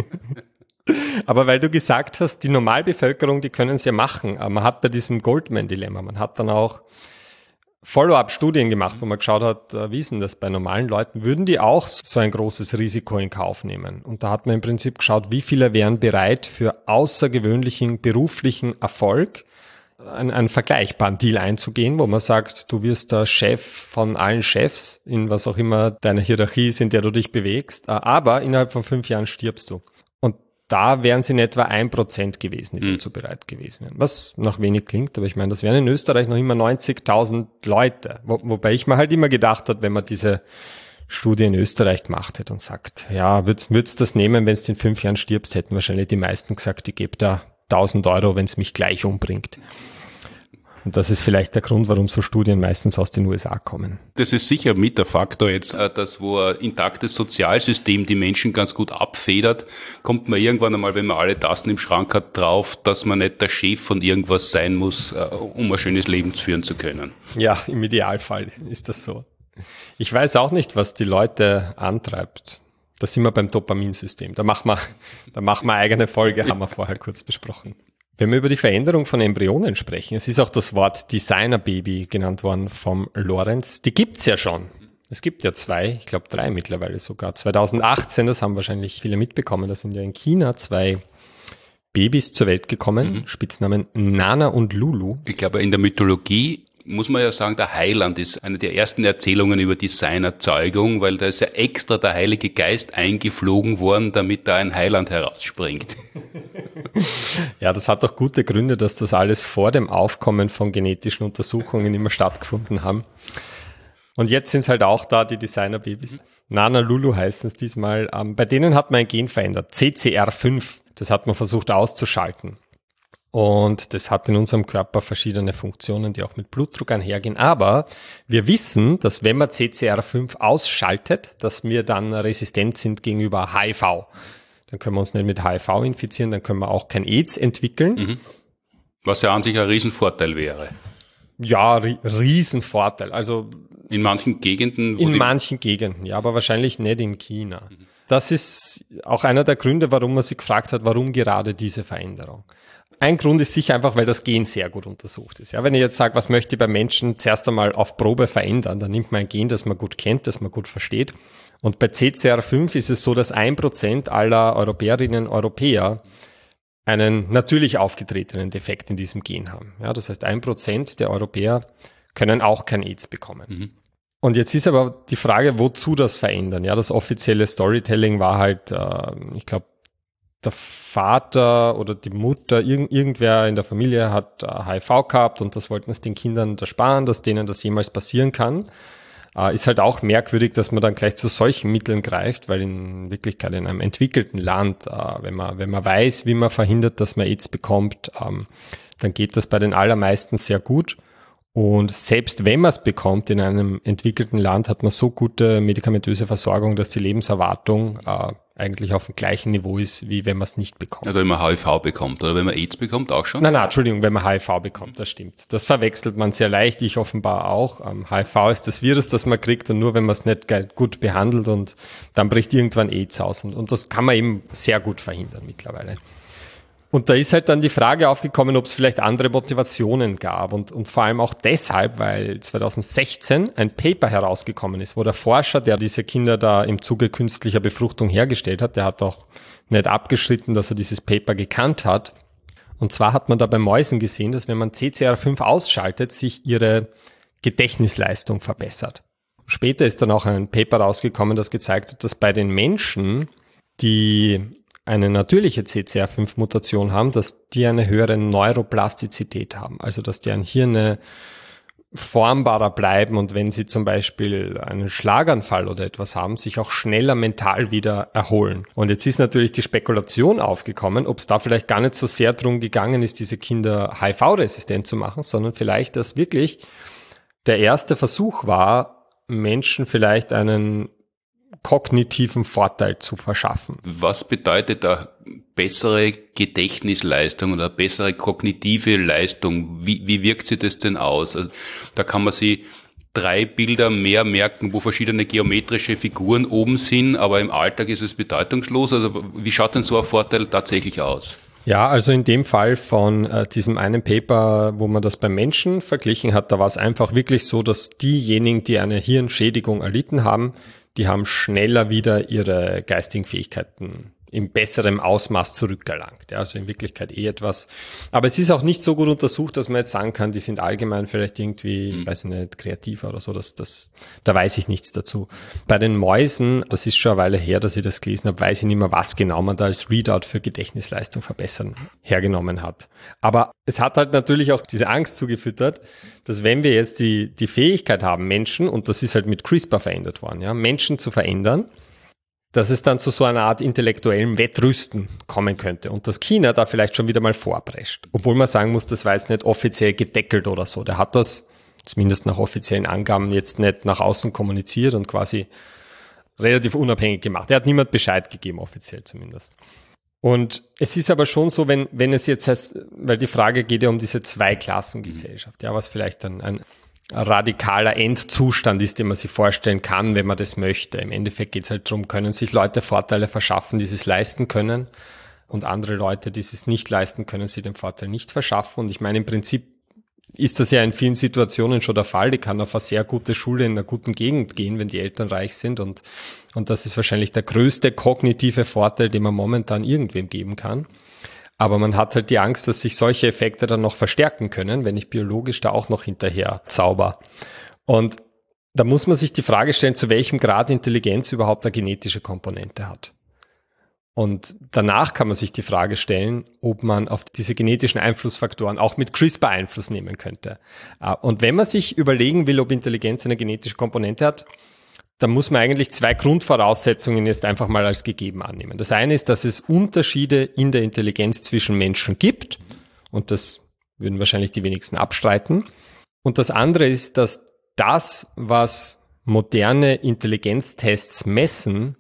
Aber weil du gesagt hast, die Normalbevölkerung, die können es ja machen. Aber man hat bei diesem Goldman-Dilemma, man hat dann auch Follow-up-Studien gemacht, wo man geschaut hat, wie ist denn das bei normalen Leuten, würden die auch so ein großes Risiko in Kauf nehmen? Und da hat man im Prinzip geschaut, wie viele wären bereit für außergewöhnlichen beruflichen Erfolg einen, einen vergleichbaren Deal einzugehen, wo man sagt, du wirst der Chef von allen Chefs, in was auch immer deine Hierarchie ist, in der du dich bewegst, aber innerhalb von fünf Jahren stirbst du. Und da wären sie in etwa ein Prozent gewesen, die mhm. dazu bereit gewesen wären. Was noch wenig klingt, aber ich meine, das wären in Österreich noch immer neunzigtausend Leute. Wo, wobei ich mir halt immer gedacht habe, wenn man diese Studie in Österreich gemacht hätte und sagt, ja, würdest würdest das nehmen, wenn du in fünf Jahren stirbst, hätten wahrscheinlich die meisten gesagt, ich gebe da tausend Euro, wenn es mich gleich umbringt. Und das ist vielleicht der Grund, warum so Studien meistens aus den U S A kommen. Das ist sicher mit der Faktor jetzt, dass wo ein intaktes Sozialsystem die Menschen ganz gut abfedert, kommt man irgendwann einmal, wenn man alle Tassen im Schrank hat, drauf, dass man nicht der Chef von irgendwas sein muss, um ein schönes Leben führen zu können. Ja, im Idealfall ist das so. Ich weiß auch nicht, was die Leute antreibt. Da sind wir beim Dopaminsystem. Da machen wir, da machen wir eine eigene Folge, haben wir vorher kurz besprochen. Wenn wir über die Veränderung von Embryonen sprechen, es ist auch das Wort Designer-Baby genannt worden vom Lorenz. Die gibt's ja schon. Es gibt ja zwei, ich glaube drei mittlerweile sogar. zweitausendachtzehn, das haben wahrscheinlich viele mitbekommen, da sind ja in China zwei Babys zur Welt gekommen, mhm. Spitznamen Nana und Lulu. Ich glaube, in der Mythologie muss man ja sagen, der Heiland ist eine der ersten Erzählungen über die Seinerzeugung, weil da ist ja extra der Heilige Geist eingeflogen worden, damit da ein Heiland herausspringt. Ja, das hat doch gute Gründe, dass das alles vor dem Aufkommen von genetischen Untersuchungen immer stattgefunden haben. Und jetzt sind es halt auch da die Designer-Babys. Mhm. Nana, Lulu heißen es diesmal. Ähm, bei denen hat man ein Gen verändert, C C R fünf. Das hat man versucht auszuschalten. Und das hat in unserem Körper verschiedene Funktionen, die auch mit Blutdruck einhergehen. Aber wir wissen, dass wenn man C C R fünf ausschaltet, dass wir dann resistent sind gegenüber H I V. Dann können wir uns nicht mit H I V infizieren, dann können wir auch kein AIDS entwickeln. Mhm. Was ja an sich ein Riesenvorteil wäre. Ja, ri- Riesenvorteil. Also in manchen Gegenden. In manchen Gegenden, ja, aber wahrscheinlich nicht in China. Mhm. Das ist auch einer der Gründe, warum man sich gefragt hat, warum gerade diese Veränderung. Ein Grund ist sicher einfach, weil das Gen sehr gut untersucht ist. Ja, wenn ich jetzt sage, was möchte ich beim Menschen zuerst einmal auf Probe verändern, dann nimmt man ein Gen, das man gut kennt, das man gut versteht. Und bei C C R fünf ist es so, dass ein Prozent aller Europäerinnen und Europäer einen natürlich aufgetretenen Defekt in diesem Gen haben. Ja, das heißt, ein Prozent der Europäer können auch kein AIDS bekommen. Mhm. Und jetzt ist aber die Frage, wozu das verändern? Ja, das offizielle Storytelling war halt, äh, ich glaube, der Vater oder die Mutter, irgend, irgendwer in der Familie hat äh, H I V gehabt und das wollten es den Kindern ersparen, dass denen das jemals passieren kann. Äh, ist halt auch merkwürdig, dass man dann gleich zu solchen Mitteln greift, weil in Wirklichkeit in einem entwickelten Land, äh, wenn man wenn man weiß, wie man verhindert, dass man AIDS bekommt, ähm, dann geht das bei den allermeisten sehr gut. Und selbst wenn man es bekommt in einem entwickelten Land, hat man so gute medikamentöse Versorgung, dass die Lebenserwartung äh, eigentlich auf dem gleichen Niveau ist, wie wenn man es nicht bekommt. Oder wenn man H I V bekommt oder wenn man AIDS bekommt, auch schon? Nein, nein, Entschuldigung, wenn man H I V bekommt, das stimmt. Das verwechselt man sehr leicht, ich offenbar auch. Ähm, H I V ist das Virus, das man kriegt und nur wenn man es nicht gut behandelt und dann bricht irgendwann AIDS aus. Und, und das kann man eben sehr gut verhindern mittlerweile. Und da ist halt dann die Frage aufgekommen, ob es vielleicht andere Motivationen gab und, und vor allem auch deshalb, weil zweitausendsechzehn ein Paper herausgekommen ist, wo der Forscher, der diese Kinder da im Zuge künstlicher Befruchtung hergestellt hat, der hat auch nicht abgestritten, dass er dieses Paper gekannt hat. Und zwar hat man da bei Mäusen gesehen, dass wenn man C C R fünf ausschaltet, sich ihre Gedächtnisleistung verbessert. Später ist dann auch ein Paper rausgekommen, das gezeigt hat, dass bei den Menschen, die eine natürliche C C R fünf Mutation haben, dass die eine höhere Neuroplastizität haben. Also, dass deren Hirne formbarer bleiben und wenn sie zum Beispiel einen Schlaganfall oder etwas haben, sich auch schneller mental wieder erholen. Und jetzt ist natürlich die Spekulation aufgekommen, ob es da vielleicht gar nicht so sehr drum gegangen ist, diese Kinder H I V-resistent zu machen, sondern vielleicht, dass wirklich der erste Versuch war, Menschen vielleicht einen kognitiven Vorteil zu verschaffen. Was bedeutet da bessere Gedächtnisleistung oder bessere kognitive Leistung? Wie, wie wirkt sich das denn aus? Also, da kann man sich drei Bilder mehr merken, wo verschiedene geometrische Figuren oben sind, aber im Alltag ist es bedeutungslos. Also wie schaut denn so ein Vorteil tatsächlich aus? Ja, also in dem Fall von äh, diesem einen Paper, wo man das beim Menschen verglichen hat, da war es einfach wirklich so, dass diejenigen, die eine Hirnschädigung erlitten haben, die haben schneller wieder ihre geistigen Fähigkeiten in besserem Ausmaß zurückerlangt. Ja, also in Wirklichkeit eh etwas. Aber es ist auch nicht so gut untersucht, dass man jetzt sagen kann, die sind allgemein vielleicht irgendwie, mhm. weiß ich nicht, kreativer oder so. Das, das, da weiß ich nichts dazu. Bei den Mäusen, das ist schon eine Weile her, dass ich das gelesen habe, weiß ich nicht mehr, was genau man da als Readout für Gedächtnisleistung verbessern hergenommen hat. Aber es hat halt natürlich auch diese Angst zugefüttert, dass wenn wir jetzt die, die Fähigkeit haben, Menschen, und das ist halt mit CRISPR verändert worden, ja, Menschen zu verändern, dass es dann zu so einer Art intellektuellem Wettrüsten kommen könnte und dass China da vielleicht schon wieder mal vorprescht. Obwohl man sagen muss, das war jetzt nicht offiziell gedeckelt oder so. Der hat das, zumindest nach offiziellen Angaben, jetzt nicht nach außen kommuniziert und quasi relativ unabhängig gemacht. Er hat niemand Bescheid gegeben, offiziell zumindest. Und es ist aber schon so, wenn, wenn es jetzt heißt, weil die Frage geht ja um diese Zweiklassengesellschaft, ja, was vielleicht dann ein radikaler Endzustand ist, den man sich vorstellen kann, wenn man das möchte. Im Endeffekt geht es halt darum, können sich Leute Vorteile verschaffen, die es leisten können, und andere Leute, die es nicht leisten können, sie den Vorteil nicht verschaffen. Und ich meine, im Prinzip ist das ja in vielen Situationen schon der Fall. Die kann auf eine sehr gute Schule in einer guten Gegend gehen, wenn die Eltern reich sind. Und, und das ist wahrscheinlich der größte kognitive Vorteil, den man momentan irgendwem geben kann. Aber man hat halt die Angst, dass sich solche Effekte dann noch verstärken können, wenn ich biologisch da auch noch hinterher zauber. Und da muss man sich die Frage stellen, zu welchem Grad Intelligenz überhaupt eine genetische Komponente hat. Und danach kann man sich die Frage stellen, ob man auf diese genetischen Einflussfaktoren auch mit CRISPR Einfluss nehmen könnte. Und wenn man sich überlegen will, ob Intelligenz eine genetische Komponente hat, dann muss man eigentlich zwei Grundvoraussetzungen jetzt einfach mal als gegeben annehmen. Das eine ist, dass es Unterschiede in der Intelligenz zwischen Menschen gibt. Und das würden wahrscheinlich die wenigsten abstreiten. Und das andere ist, dass das, was moderne Intelligenztests messen,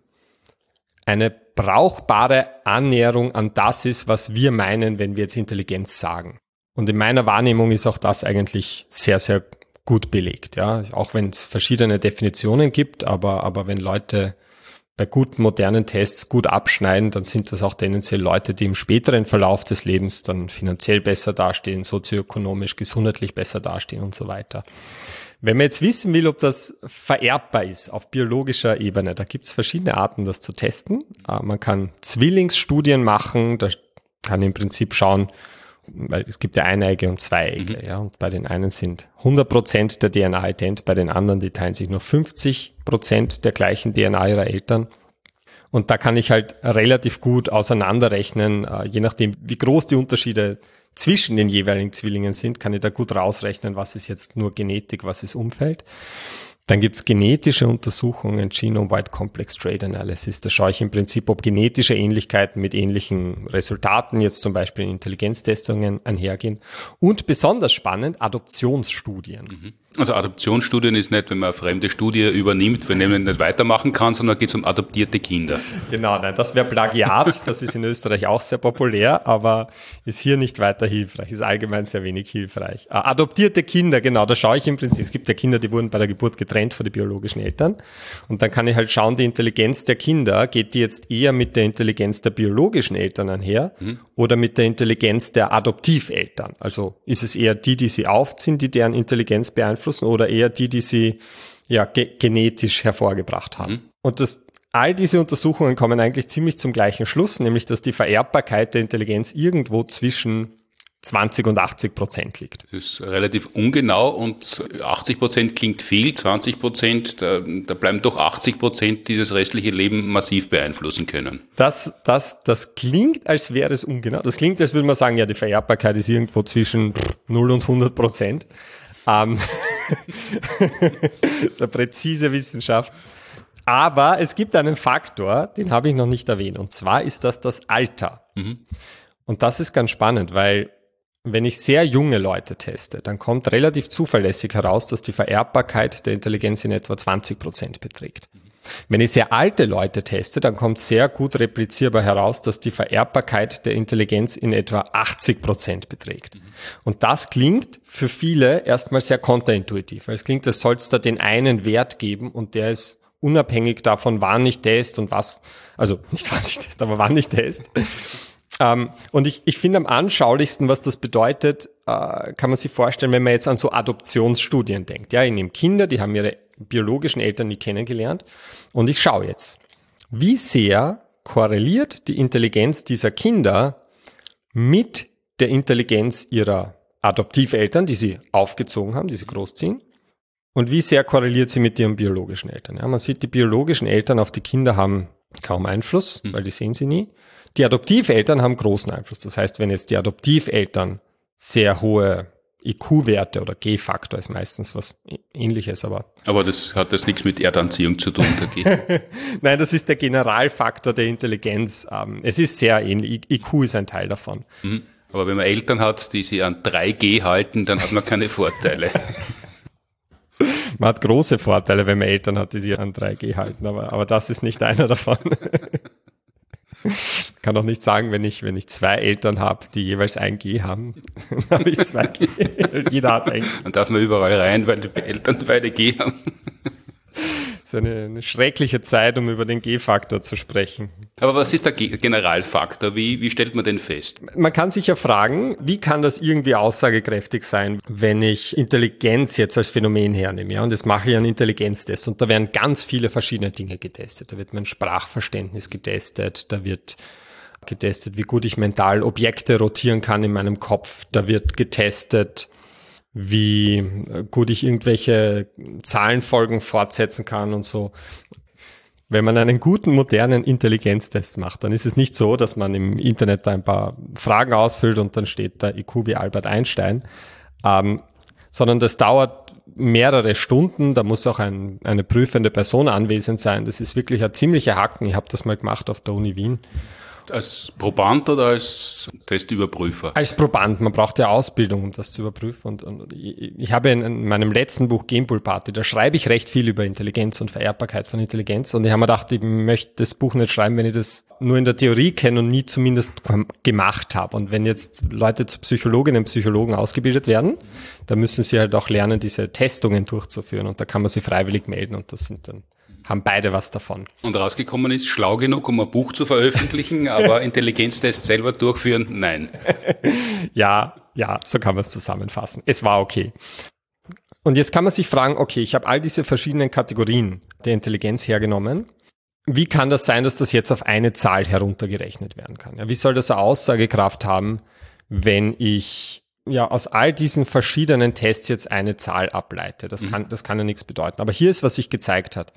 eine brauchbare Annäherung an das ist, was wir meinen, wenn wir jetzt Intelligenz sagen. Und in meiner Wahrnehmung ist auch das eigentlich sehr, sehr gut belegt, ja, auch wenn es verschiedene Definitionen gibt, aber aber wenn Leute bei guten modernen Tests gut abschneiden, dann sind das auch tendenziell Leute, die im späteren Verlauf des Lebens dann finanziell besser dastehen, sozioökonomisch, gesundheitlich besser dastehen und so weiter. Wenn man jetzt wissen will, ob das vererbbar ist auf biologischer Ebene, da gibt es verschiedene Arten, das zu testen. Man kann Zwillingsstudien machen, da kann im Prinzip schauen, weil es gibt ja Eineige und Zweieige, mhm. ja, und bei den einen sind hundert Prozent der D N A ident, bei den anderen, die teilen sich nur fünfzig Prozent der gleichen D N A ihrer Eltern. Und da kann ich halt relativ gut auseinanderrechnen, je nachdem, wie groß die Unterschiede zwischen den jeweiligen Zwillingen sind, kann ich da gut rausrechnen, was ist jetzt nur Genetik, was ist Umfeld. Dann gibt's genetische Untersuchungen, Genome-Wide Complex Trait Analysis. Da schaue ich im Prinzip, ob genetische Ähnlichkeiten mit ähnlichen Resultaten, jetzt zum Beispiel in Intelligenztestungen, einhergehen. Und besonders spannend, Adoptionsstudien. Also Adoptionsstudien ist nicht, wenn man eine fremde Studie übernimmt, wenn man nicht weitermachen kann, sondern geht es um adoptierte Kinder. Genau, nein, das wäre Plagiat. Das ist in Österreich auch sehr populär, aber ist hier nicht weiter hilfreich, ist allgemein sehr wenig hilfreich. Äh, adoptierte Kinder, genau, da schaue ich im Prinzip. Es gibt ja Kinder, die wurden bei der Geburt getrennt von den biologischen Eltern. Und dann kann ich halt schauen, die Intelligenz der Kinder, geht die jetzt eher mit der Intelligenz der biologischen Eltern einher mhm. oder mit der Intelligenz der Adoptiveltern? Also ist es eher die, die sie aufziehen, die deren Intelligenz beeinflussen, oder eher die, die sie ja ge- genetisch hervorgebracht haben. Mhm. Und das, all diese Untersuchungen kommen eigentlich ziemlich zum gleichen Schluss, nämlich dass die Vererbbarkeit der Intelligenz irgendwo zwischen zwanzig und achtzig Prozent liegt. Das ist relativ ungenau und achtzig Prozent klingt viel, zwanzig Prozent, da, da bleiben doch achtzig Prozent, die das restliche Leben massiv beeinflussen können. Das, das, das klingt, als wäre es ungenau. Das klingt, als würde man sagen, ja, die Vererbbarkeit ist irgendwo zwischen null und hundert Prozent. Um, das ist eine präzise Wissenschaft. Aber es gibt einen Faktor, den habe ich noch nicht erwähnt. Und zwar ist das das Alter. Mhm. Und das ist ganz spannend, weil wenn ich sehr junge Leute teste, dann kommt relativ zuverlässig heraus, dass die Vererbbarkeit der Intelligenz in etwa zwanzig Prozent beträgt. Mhm. Wenn ich sehr alte Leute teste, dann kommt sehr gut replizierbar heraus, dass die Vererbbarkeit der Intelligenz in etwa achtzig Prozent beträgt. Mhm. Und das klingt für viele erstmal sehr kontraintuitiv, weil es klingt, als soll es da den einen Wert geben und der ist unabhängig davon, wann ich teste und was, also nicht was ich teste, aber wann ich teste. Ähm, und ich, ich finde am anschaulichsten, was das bedeutet, äh, kann man sich vorstellen, wenn man jetzt an so Adoptionsstudien denkt. Ja, ich nehme Kinder, die haben ihre biologischen Eltern nie kennengelernt. Und ich schaue jetzt, wie sehr korreliert die Intelligenz dieser Kinder mit der Intelligenz ihrer Adoptiveltern, die sie aufgezogen haben, die sie großziehen. Und wie sehr korreliert sie mit ihren biologischen Eltern? Ja, man sieht, die biologischen Eltern auf die Kinder haben kaum Einfluss, weil die sehen sie nie. Die Adoptiveltern haben großen Einfluss. Das heißt, wenn jetzt die Adoptiveltern sehr hohe I Q-Werte oder G-Faktor ist meistens was Ähnliches, aber... Aber das hat das nichts mit Erdanziehung zu tun, der G. Nein, das ist der Generalfaktor der Intelligenz. Es ist sehr ähnlich. I Q ist ein Teil davon. Mhm. Aber wenn man Eltern hat, die sich an drei G halten, dann hat man keine Vorteile. Man hat große Vorteile, wenn man Eltern hat, die sich an drei G halten, aber, aber das ist nicht einer davon. Ich kann auch nicht sagen, wenn ich, wenn ich zwei Eltern habe, die jeweils ein G haben, dann habe ich zwei G. Jeder hat ein G. Dann darf man überall rein, weil die Eltern beide G haben. Das ist eine, eine schreckliche Zeit, um über den G-Faktor zu sprechen. Aber was ist der G- Generalfaktor? Wie, wie stellt man den fest? Man kann sich ja fragen, wie kann das irgendwie aussagekräftig sein, wenn ich Intelligenz jetzt als Phänomen hernehme? Ja, und jetzt mache ich einen Intelligenztest und da werden ganz viele verschiedene Dinge getestet. Da wird mein Sprachverständnis getestet, da wird getestet, wie gut ich mental Objekte rotieren kann in meinem Kopf, da wird getestet, wie gut ich irgendwelche Zahlenfolgen fortsetzen kann und so. Wenn man einen guten, modernen Intelligenztest macht, dann ist es nicht so, dass man im Internet da ein paar Fragen ausfüllt und dann steht da I Q wie Albert Einstein, ähm, sondern das dauert mehrere Stunden, da muss auch ein, eine prüfende Person anwesend sein. Das ist wirklich ein ziemlicher Hacken. Ich habe das mal gemacht auf der Uni Wien. Als Proband oder als Testüberprüfer? Als Proband. Man braucht ja Ausbildung, um das zu überprüfen. Und, und ich, ich habe in meinem letzten Buch Genpool Party, da schreibe ich recht viel über Intelligenz und Vererbbarkeit von Intelligenz. Und ich habe mir gedacht, ich möchte das Buch nicht schreiben, wenn ich das nur in der Theorie kenne und nie zumindest gemacht habe. Und wenn jetzt Leute zu Psychologinnen und Psychologen ausgebildet werden, dann müssen sie halt auch lernen, diese Testungen durchzuführen. Und da kann man sich freiwillig melden und das sind dann haben beide was davon. Und rausgekommen ist, schlau genug, um ein Buch zu veröffentlichen, aber Intelligenztests selber durchführen, nein. Ja, ja, so kann man es zusammenfassen. Es war okay. Und jetzt kann man sich fragen, okay, ich habe all diese verschiedenen Kategorien der Intelligenz hergenommen. Wie kann das sein, dass das jetzt auf eine Zahl heruntergerechnet werden kann? Ja, wie soll das eine Aussagekraft haben, wenn ich ja aus all diesen verschiedenen Tests jetzt eine Zahl ableite? Das kann, das kann ja nichts bedeuten. Aber hier ist, was sich gezeigt hat.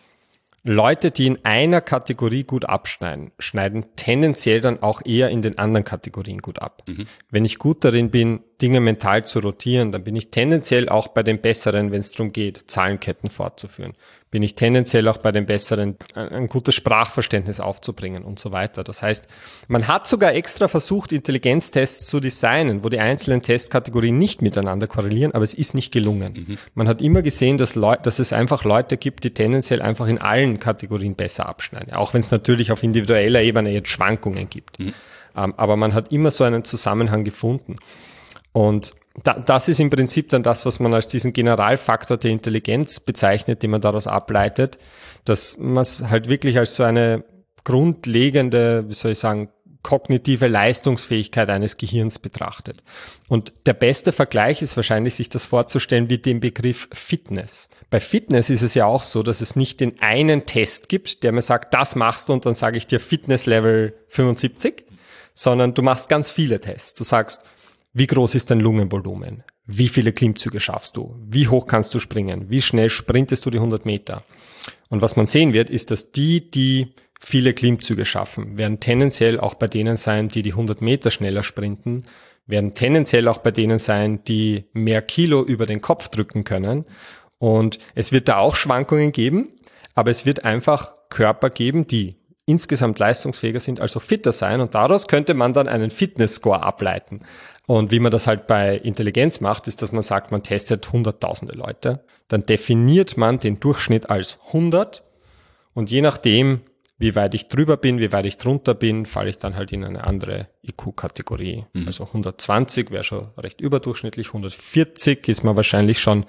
Leute, die in einer Kategorie gut abschneiden, schneiden tendenziell dann auch eher in den anderen Kategorien gut ab. Mhm. Wenn ich gut darin bin, Dinge mental zu rotieren, dann bin ich tendenziell auch bei den Besseren, wenn es darum geht, Zahlenketten fortzuführen. Bin ich tendenziell auch bei den Besseren, ein gutes Sprachverständnis aufzubringen und so weiter. Das heißt, man hat sogar extra versucht, Intelligenztests zu designen, wo die einzelnen Testkategorien nicht miteinander korrelieren, aber es ist nicht gelungen. Mhm. Man hat immer gesehen, dass, Leu- dass es einfach Leute gibt, die tendenziell einfach in allen Kategorien besser abschneiden. Auch wenn es natürlich auf individueller Ebene jetzt Schwankungen gibt. Mhm. Ähm, aber man hat immer so einen Zusammenhang gefunden. Und da, das ist im Prinzip dann das, was man als diesen Generalfaktor der Intelligenz bezeichnet, den man daraus ableitet, dass man es halt wirklich als so eine grundlegende, wie soll ich sagen, kognitive Leistungsfähigkeit eines Gehirns betrachtet. Und der beste Vergleich ist wahrscheinlich, sich das vorzustellen wie den Begriff Fitness. Bei Fitness ist es ja auch so, dass es nicht den einen Test gibt, der mir sagt, das machst du und dann sage ich dir Fitness Level fünfundsiebzig, sondern du machst ganz viele Tests. Du sagst, wie groß ist dein Lungenvolumen? Wie viele Klimmzüge schaffst du? Wie hoch kannst du springen? Wie schnell sprintest du die hundert Meter? Und was man sehen wird, ist, dass die, die viele Klimmzüge schaffen, werden tendenziell auch bei denen sein, die die hundert Meter schneller sprinten, werden tendenziell auch bei denen sein, die mehr Kilo über den Kopf drücken können. Und es wird da auch Schwankungen geben, aber es wird einfach Körper geben, die insgesamt leistungsfähiger sind, also fitter sein. Und daraus könnte man dann einen Fitness-Score ableiten. Und wie man das halt bei Intelligenz macht, ist, dass man sagt, man testet hunderttausende Leute. Dann definiert man den Durchschnitt als hundert. Und je nachdem, wie weit ich drüber bin, wie weit ich drunter bin, falle ich dann halt in eine andere I Q-Kategorie. Mhm. Also hundertzwanzig wäre schon recht überdurchschnittlich, hundertvierzig ist man wahrscheinlich schon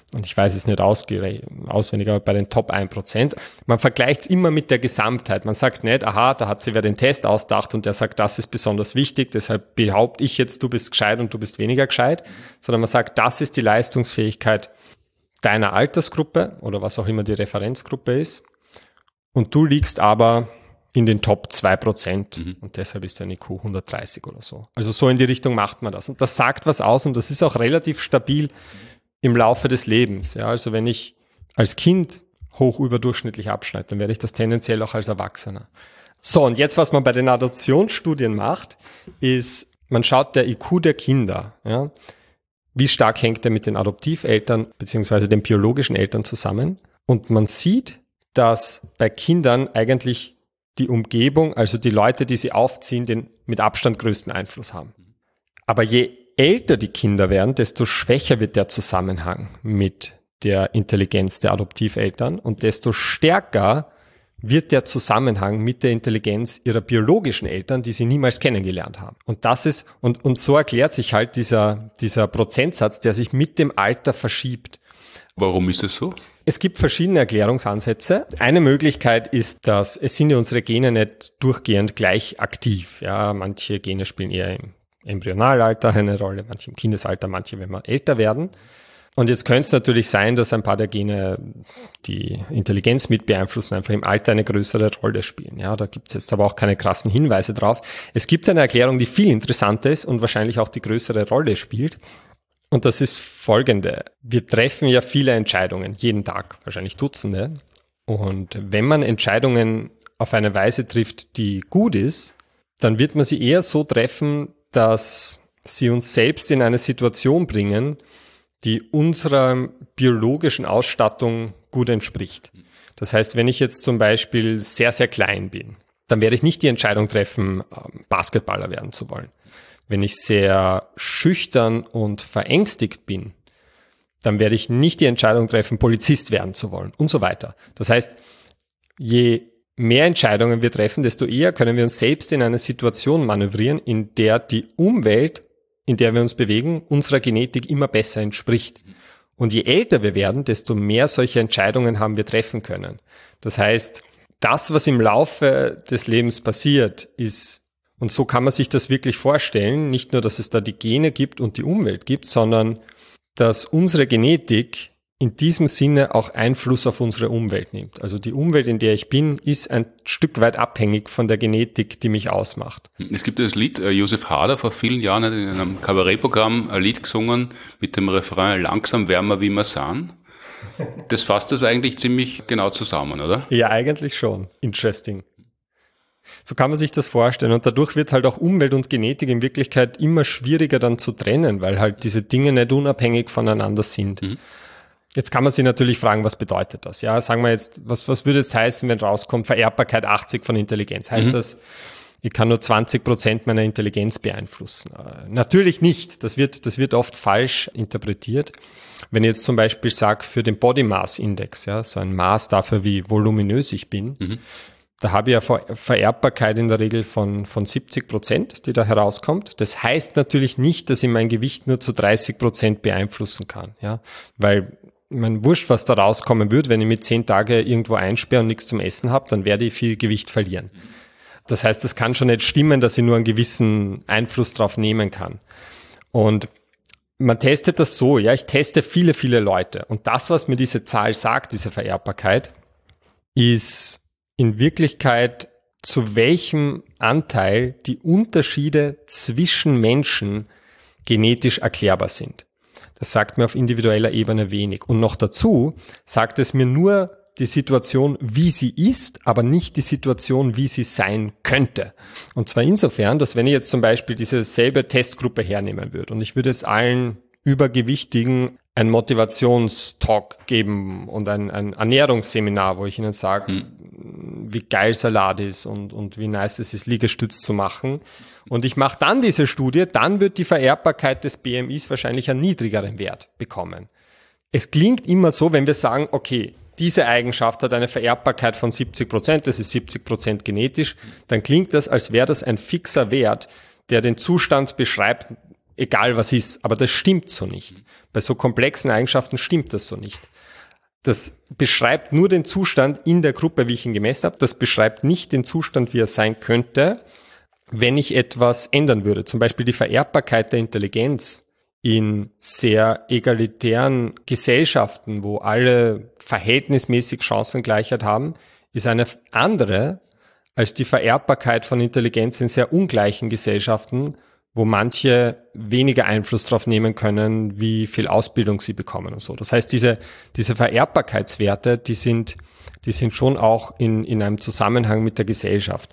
und ich weiß es nicht auswendig, aber bei den Top ein Prozent. Man vergleicht es immer mit der Gesamtheit. Man sagt nicht, aha, da hat sich wer den Test ausgedacht und der sagt, das ist besonders wichtig, deshalb behaupte ich jetzt, du bist gescheit und du bist weniger gescheit, sondern man sagt, das ist die Leistungsfähigkeit deiner Altersgruppe oder was auch immer die Referenzgruppe ist und du liegst aber in den Top zwei Prozent mhm. und deshalb ist dein I Q hundertdreißig oder so. Also so in die Richtung macht man das und das sagt was aus und das ist auch relativ stabil im Laufe des Lebens. Ja, also wenn ich als Kind hoch überdurchschnittlich abschneide, dann werde ich das tendenziell auch als Erwachsener. So, und jetzt, was man bei den Adoptionsstudien macht, ist, man schaut der I Q der Kinder. Ja, wie stark hängt er mit den Adoptiveltern beziehungsweise den biologischen Eltern zusammen? Und man sieht, dass bei Kindern eigentlich die Umgebung, also die Leute, die sie aufziehen, den mit Abstand größten Einfluss haben. Aber je älter die Kinder werden, desto schwächer wird der Zusammenhang mit der Intelligenz der Adoptiveltern und desto stärker wird der Zusammenhang mit der Intelligenz ihrer biologischen Eltern, die sie niemals kennengelernt haben. Und das ist, und, und so erklärt sich halt dieser, dieser Prozentsatz, der sich mit dem Alter verschiebt. Warum ist das so? Es gibt verschiedene Erklärungsansätze. Eine Möglichkeit ist, dass es sind ja unsere Gene nicht durchgehend gleich aktiv. Ja, manche Gene spielen eher im Embryonalalter eine Rolle, manche im Kindesalter, manche, wenn wir älter werden. Und jetzt könnte es natürlich sein, dass ein paar der Gene die Intelligenz mit beeinflussen, einfach im Alter eine größere Rolle spielen. Ja, da gibt es jetzt aber auch keine krassen Hinweise drauf. Es gibt eine Erklärung, die viel interessanter ist und wahrscheinlich auch die größere Rolle spielt. Und das ist folgende. Wir treffen ja viele Entscheidungen, jeden Tag, wahrscheinlich Dutzende. Und wenn man Entscheidungen auf eine Weise trifft, die gut ist, dann wird man sie eher so treffen, dass sie uns selbst in eine Situation bringen, die unserer biologischen Ausstattung gut entspricht. Das heißt, wenn ich jetzt zum Beispiel sehr, sehr klein bin, dann werde ich nicht die Entscheidung treffen, Basketballer werden zu wollen. Wenn ich sehr schüchtern und verängstigt bin, dann werde ich nicht die Entscheidung treffen, Polizist werden zu wollen und so weiter. Das heißt, je mehr Entscheidungen wir treffen, desto eher können wir uns selbst in eine Situation manövrieren, in der die Umwelt, in der wir uns bewegen, unserer Genetik immer besser entspricht. Und je älter wir werden, desto mehr solche Entscheidungen haben wir treffen können. Das heißt, das, was im Laufe des Lebens passiert, ist, und so kann man sich das wirklich vorstellen, nicht nur, dass es da die Gene gibt und die Umwelt gibt, sondern dass unsere Genetik in diesem Sinne auch Einfluss auf unsere Umwelt nimmt. Also die Umwelt, in der ich bin, ist ein Stück weit abhängig von der Genetik, die mich ausmacht. Es gibt das Lied, äh, Josef Hader vor vielen Jahren hat in einem Kabarettprogramm ein Lied gesungen mit dem Refrain "Langsam wärmer wie wir sind". Das fasst das eigentlich ziemlich genau zusammen, oder? Ja, eigentlich schon. Interesting. So kann man sich das vorstellen. Und dadurch wird halt auch Umwelt und Genetik in Wirklichkeit immer schwieriger dann zu trennen, weil halt diese Dinge nicht unabhängig voneinander sind. Mhm. Jetzt kann man sich natürlich fragen, was bedeutet das? Ja, sagen wir jetzt, was, was würde es heißen, wenn rauskommt, Vererbbarkeit achtzig von Intelligenz? Heißt mhm. das, ich kann nur zwanzig Prozent meiner Intelligenz beeinflussen? Äh, natürlich nicht. Das wird, das wird oft falsch interpretiert. Wenn ich jetzt zum Beispiel sage, für den Body Mass Index, ja, so ein Maß dafür, wie voluminös ich bin, mhm. da habe ich ja Ver- Vererbbarkeit in der Regel von, von siebzig Prozent, die da herauskommt. Das heißt natürlich nicht, dass ich mein Gewicht nur zu dreißig Prozent beeinflussen kann, ja, weil mein wurscht, was da rauskommen wird, wenn ich mit zehn Tage irgendwo einsperre und nichts zum Essen habe, dann werde ich viel Gewicht verlieren. Das heißt, es kann schon nicht stimmen, dass ich nur einen gewissen Einfluss drauf nehmen kann. Und man testet das so, ja, ich teste viele, viele Leute. Und das, was mir diese Zahl sagt, diese Vererbbarkeit, ist in Wirklichkeit, zu welchem Anteil die Unterschiede zwischen Menschen genetisch erklärbar sind. Das sagt mir auf individueller Ebene wenig. Und noch dazu sagt es mir nur die Situation, wie sie ist, aber nicht die Situation, wie sie sein könnte. Und zwar insofern, dass wenn ich jetzt zum Beispiel diese selbe Testgruppe hernehmen würde und ich würde es allen Übergewichtigen einen Motivationstalk geben und ein, ein Ernährungsseminar, wo ich ihnen sage, hm. wie geil Salat ist und, und wie nice es ist, Liegestütz zu machen. Und ich mache dann diese Studie, dann wird die Vererbbarkeit des B M Is wahrscheinlich einen niedrigeren Wert bekommen. Es klingt immer so, wenn wir sagen, okay, diese Eigenschaft hat eine Vererbbarkeit von siebzig Prozent, das ist siebzig Prozent genetisch, dann klingt das, als wäre das ein fixer Wert, der den Zustand beschreibt, egal was ist. Aber das stimmt so nicht. Bei so komplexen Eigenschaften stimmt das so nicht. Das beschreibt nur den Zustand in der Gruppe, wie ich ihn gemessen habe. Das beschreibt nicht den Zustand, wie er sein könnte, wenn ich etwas ändern würde. Zum Beispiel die Vererbbarkeit der Intelligenz in sehr egalitären Gesellschaften, wo alle verhältnismäßig Chancengleichheit haben, ist eine andere als die Vererbbarkeit von Intelligenz in sehr ungleichen Gesellschaften, wo manche weniger Einfluss darauf nehmen können, wie viel Ausbildung sie bekommen und so. Das heißt, diese, diese Vererbbarkeitswerte, die sind, die sind schon auch in, in einem Zusammenhang mit der Gesellschaft.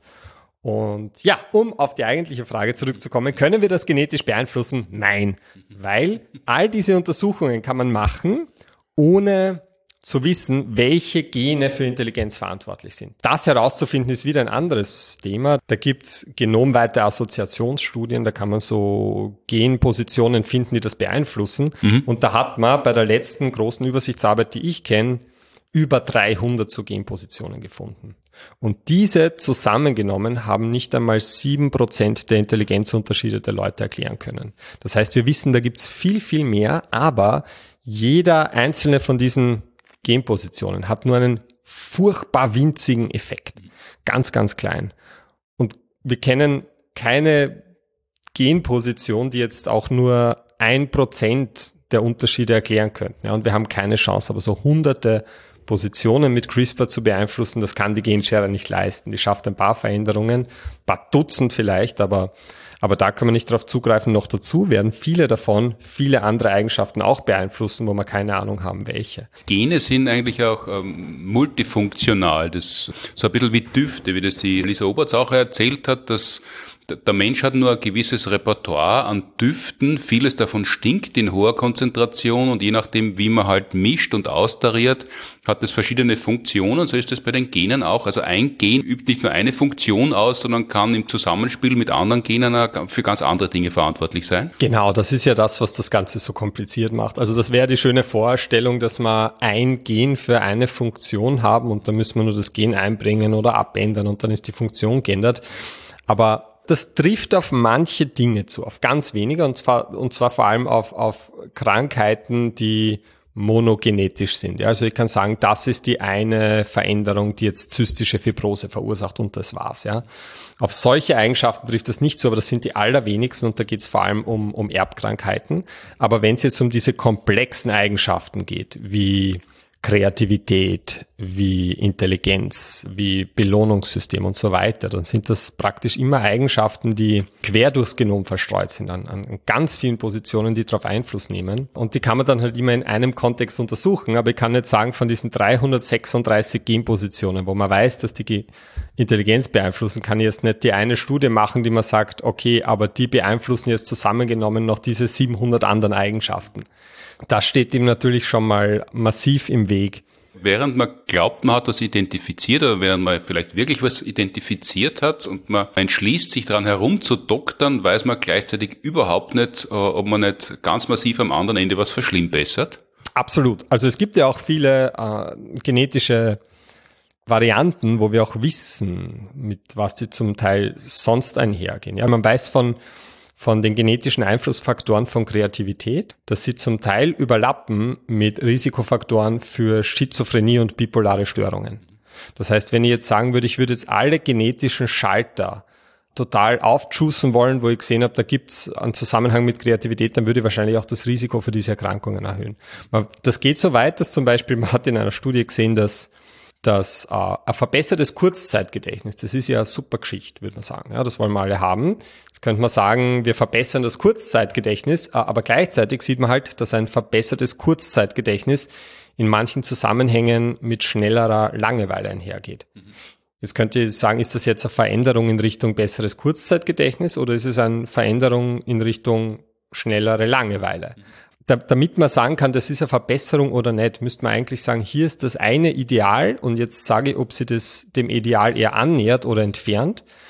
Und ja, um auf die eigentliche Frage zurückzukommen, können wir das genetisch beeinflussen? Nein, weil all diese Untersuchungen kann man machen, ohne zu wissen, welche Gene für Intelligenz verantwortlich sind. Das herauszufinden ist wieder ein anderes Thema. Da gibt's genomweite Assoziationsstudien, da kann man so Genpositionen finden, die das beeinflussen. Mhm. Und da hat man bei der letzten großen Übersichtsarbeit, die ich kenne, über dreihundert so Genpositionen gefunden. Und diese zusammengenommen haben nicht einmal sieben Prozent der Intelligenzunterschiede der Leute erklären können. Das heißt, wir wissen, da gibt's viel, viel mehr, aber jeder einzelne von diesen Genpositionen hat nur einen furchtbar winzigen Effekt. Ganz, ganz klein. Und wir kennen keine Genposition, die jetzt auch nur ein Prozent der Unterschiede erklären könnte. Ja, und wir haben keine Chance, aber so hunderte Positionen mit CRISPR zu beeinflussen, das kann die Genschere nicht leisten. Die schafft ein paar Veränderungen, ein paar Dutzend vielleicht, aber aber da können wir nicht darauf zugreifen. Noch dazu werden viele davon viele andere Eigenschaften auch beeinflussen, wo wir keine Ahnung haben, welche. Gene sind eigentlich auch ähm, multifunktional. Das so ein bisschen wie Düfte, wie das die Lisa Oberts auch erzählt hat, dass der Mensch hat nur ein gewisses Repertoire an Düften. Vieles davon stinkt in hoher Konzentration und je nachdem, wie man halt mischt und austariert, hat es verschiedene Funktionen. So ist es bei den Genen auch. Also ein Gen übt nicht nur eine Funktion aus, sondern kann im Zusammenspiel mit anderen Genen für ganz andere Dinge verantwortlich sein. Genau, das ist ja das, was das Ganze so kompliziert macht. Also das wäre die schöne Vorstellung, dass wir ein Gen für eine Funktion haben und da müssen wir nur das Gen einbringen oder abändern und dann ist die Funktion geändert. Aber das trifft auf manche Dinge zu, auf ganz wenige und zwar, und zwar vor allem auf, auf Krankheiten, die monogenetisch sind. Ja, also ich kann sagen, das ist die eine Veränderung, die jetzt zystische Fibrose verursacht und das war's. Ja. Auf solche Eigenschaften trifft das nicht zu, aber das sind die allerwenigsten und da geht es vor allem um, um Erbkrankheiten. Aber wenn es jetzt um diese komplexen Eigenschaften geht, wie Kreativität, wie Intelligenz, wie Belohnungssystem und so weiter, dann sind das praktisch immer Eigenschaften, die quer durchs Genom verstreut sind, an, an ganz vielen Positionen, die darauf Einfluss nehmen. Und die kann man dann halt immer in einem Kontext untersuchen, aber ich kann nicht sagen, von diesen dreihundertsechsunddreißig Genpositionen, wo man weiß, dass die Intelligenz beeinflussen, kann ich jetzt nicht die eine Studie machen, die man sagt, okay, aber die beeinflussen jetzt zusammengenommen noch diese siebenhundert anderen Eigenschaften. Das steht ihm natürlich schon mal massiv im Weg. Während man glaubt, man hat was identifiziert oder während man vielleicht wirklich was identifiziert hat und man entschließt, sich daran herumzudoktern, weiß man gleichzeitig überhaupt nicht, ob man nicht ganz massiv am anderen Ende was verschlimmbessert. Absolut. Also es gibt ja auch viele äh, genetische Varianten, wo wir auch wissen, mit was die zum Teil sonst einhergehen. Ja, man weiß von von den genetischen Einflussfaktoren von Kreativität, dass sie zum Teil überlappen mit Risikofaktoren für Schizophrenie und bipolare Störungen. Das heißt, wenn ich jetzt sagen würde, ich würde jetzt alle genetischen Schalter total aufjuicen wollen, wo ich gesehen habe, da gibt's einen Zusammenhang mit Kreativität, dann würde ich wahrscheinlich auch das Risiko für diese Erkrankungen erhöhen. Das geht so weit, dass zum Beispiel, man hat in einer Studie gesehen, dass dass äh, ein verbessertes Kurzzeitgedächtnis, das ist ja eine super Geschichte, würde man sagen. Ja, das wollen wir alle haben. Jetzt könnte man sagen, wir verbessern das Kurzzeitgedächtnis, äh, aber gleichzeitig sieht man halt, dass ein verbessertes Kurzzeitgedächtnis in manchen Zusammenhängen mit schnellerer Langeweile einhergeht. Mhm. Jetzt könnte ich sagen, ist das jetzt eine Veränderung in Richtung besseres Kurzzeitgedächtnis oder ist es eine Veränderung in Richtung schnellere Langeweile? Mhm. Da, damit man sagen kann, das ist eine Verbesserung oder nicht, müsste man eigentlich sagen, hier ist das eine Ideal und jetzt sage ich, ob sie das dem Ideal eher annähert oder entfernt.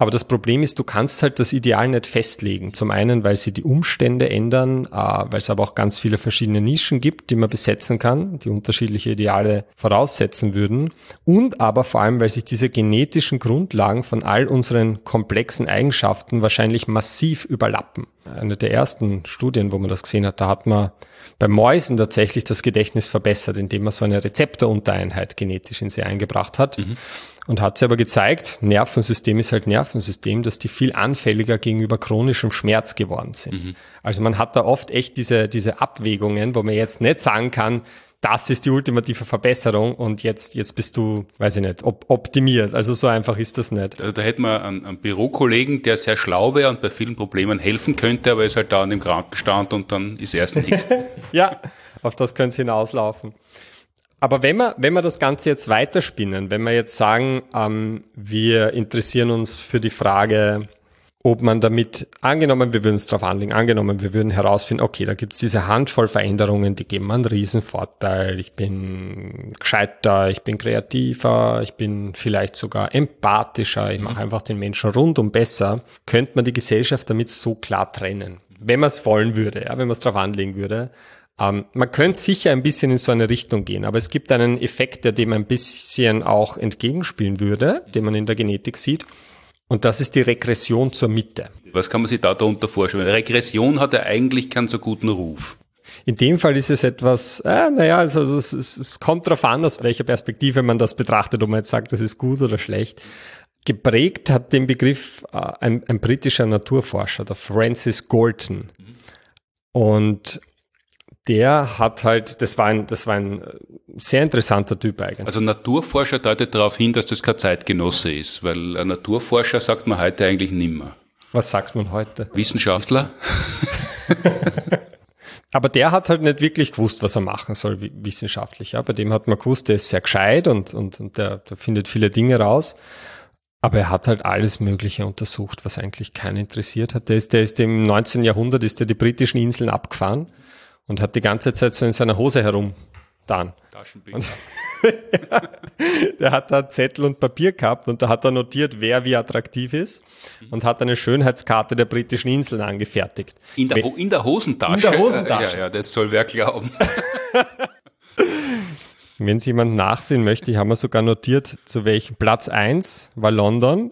Aber das Problem ist, du kannst halt das Ideal nicht festlegen. Zum einen, weil sie die Umstände ändern, weil es aber auch ganz viele verschiedene Nischen gibt, die man besetzen kann, die unterschiedliche Ideale voraussetzen würden. Und aber vor allem, weil sich diese genetischen Grundlagen von all unseren komplexen Eigenschaften wahrscheinlich massiv überlappen. Eine der ersten Studien, wo man das gesehen hat, da hat man bei Mäusen tatsächlich das Gedächtnis verbessert, indem man so eine Rezeptoruntereinheit genetisch in sie eingebracht hat. Mhm. Und hat sie aber gezeigt, Nervensystem ist halt Nervensystem, dass die viel anfälliger gegenüber chronischem Schmerz geworden sind. Mhm. Also man hat da oft echt diese, diese Abwägungen, wo man jetzt nicht sagen kann, das ist die ultimative Verbesserung und jetzt, jetzt bist du, weiß ich nicht, op- optimiert. Also so einfach ist das nicht. Also da hätten wir einen, einen Bürokollegen, der sehr schlau wäre und bei vielen Problemen helfen könnte, aber ist halt da im Krankenstand und dann ist erst nichts. Ja, auf das könnte es hinauslaufen. Aber wenn wir, wenn wir das Ganze jetzt weiterspinnen, wenn wir jetzt sagen, ähm, wir interessieren uns für die Frage, ob man damit, angenommen, wir würden es drauf anlegen, angenommen, wir würden herausfinden, okay, da gibt es diese Handvoll Veränderungen, die geben einen Riesenvorteil, ich bin gescheiter, ich bin kreativer, ich bin vielleicht sogar empathischer, ich mache einfach den Menschen rundum besser, könnte man die Gesellschaft damit so klar trennen, wenn man es wollen würde, ja, wenn man es drauf anlegen würde. Um, man könnte sicher ein bisschen in so eine Richtung gehen, aber es gibt einen Effekt, der dem ein bisschen auch entgegenspielen würde, den man in der Genetik sieht. Und das ist die Regression zur Mitte. Was kann man sich da darunter vorstellen? Regression hat ja eigentlich keinen so guten Ruf. In dem Fall ist es etwas, äh, naja, also, also es, es, es kommt darauf an, aus welcher Perspektive man das betrachtet, ob man jetzt sagt, das ist gut oder schlecht. Geprägt hat den Begriff äh, ein, ein britischer Naturforscher, der Francis Galton. Und der hat halt, das war ein, das war ein sehr interessanter Typ eigentlich. Also Naturforscher deutet darauf hin, dass das kein Zeitgenosse ist, weil ein Naturforscher sagt man heute eigentlich nimmer. Was sagt man heute? Wissenschaftler. Aber der hat halt nicht wirklich gewusst, was er machen soll wissenschaftlich. Ja. Bei dem hat man gewusst, der ist sehr gescheit und, und, und der, der findet viele Dinge raus. Aber er hat halt alles Mögliche untersucht, was eigentlich keinen interessiert hat. Der ist, der ist im neunzehnten Jahrhundert ist der die britischen Inseln abgefahren. Und hat die ganze Zeit so in seiner Hose herum dann. Und, ja, der hat da Zettel und Papier gehabt und da hat er notiert, wer wie attraktiv ist und hat eine Schönheitskarte der britischen Inseln angefertigt. In der, in der Hosentasche? In der Hosentasche. Ja, ja, das soll wer glauben. Wenn es jemand nachsehen möchte, haben wir sogar notiert, zu welchem Platz eins war London.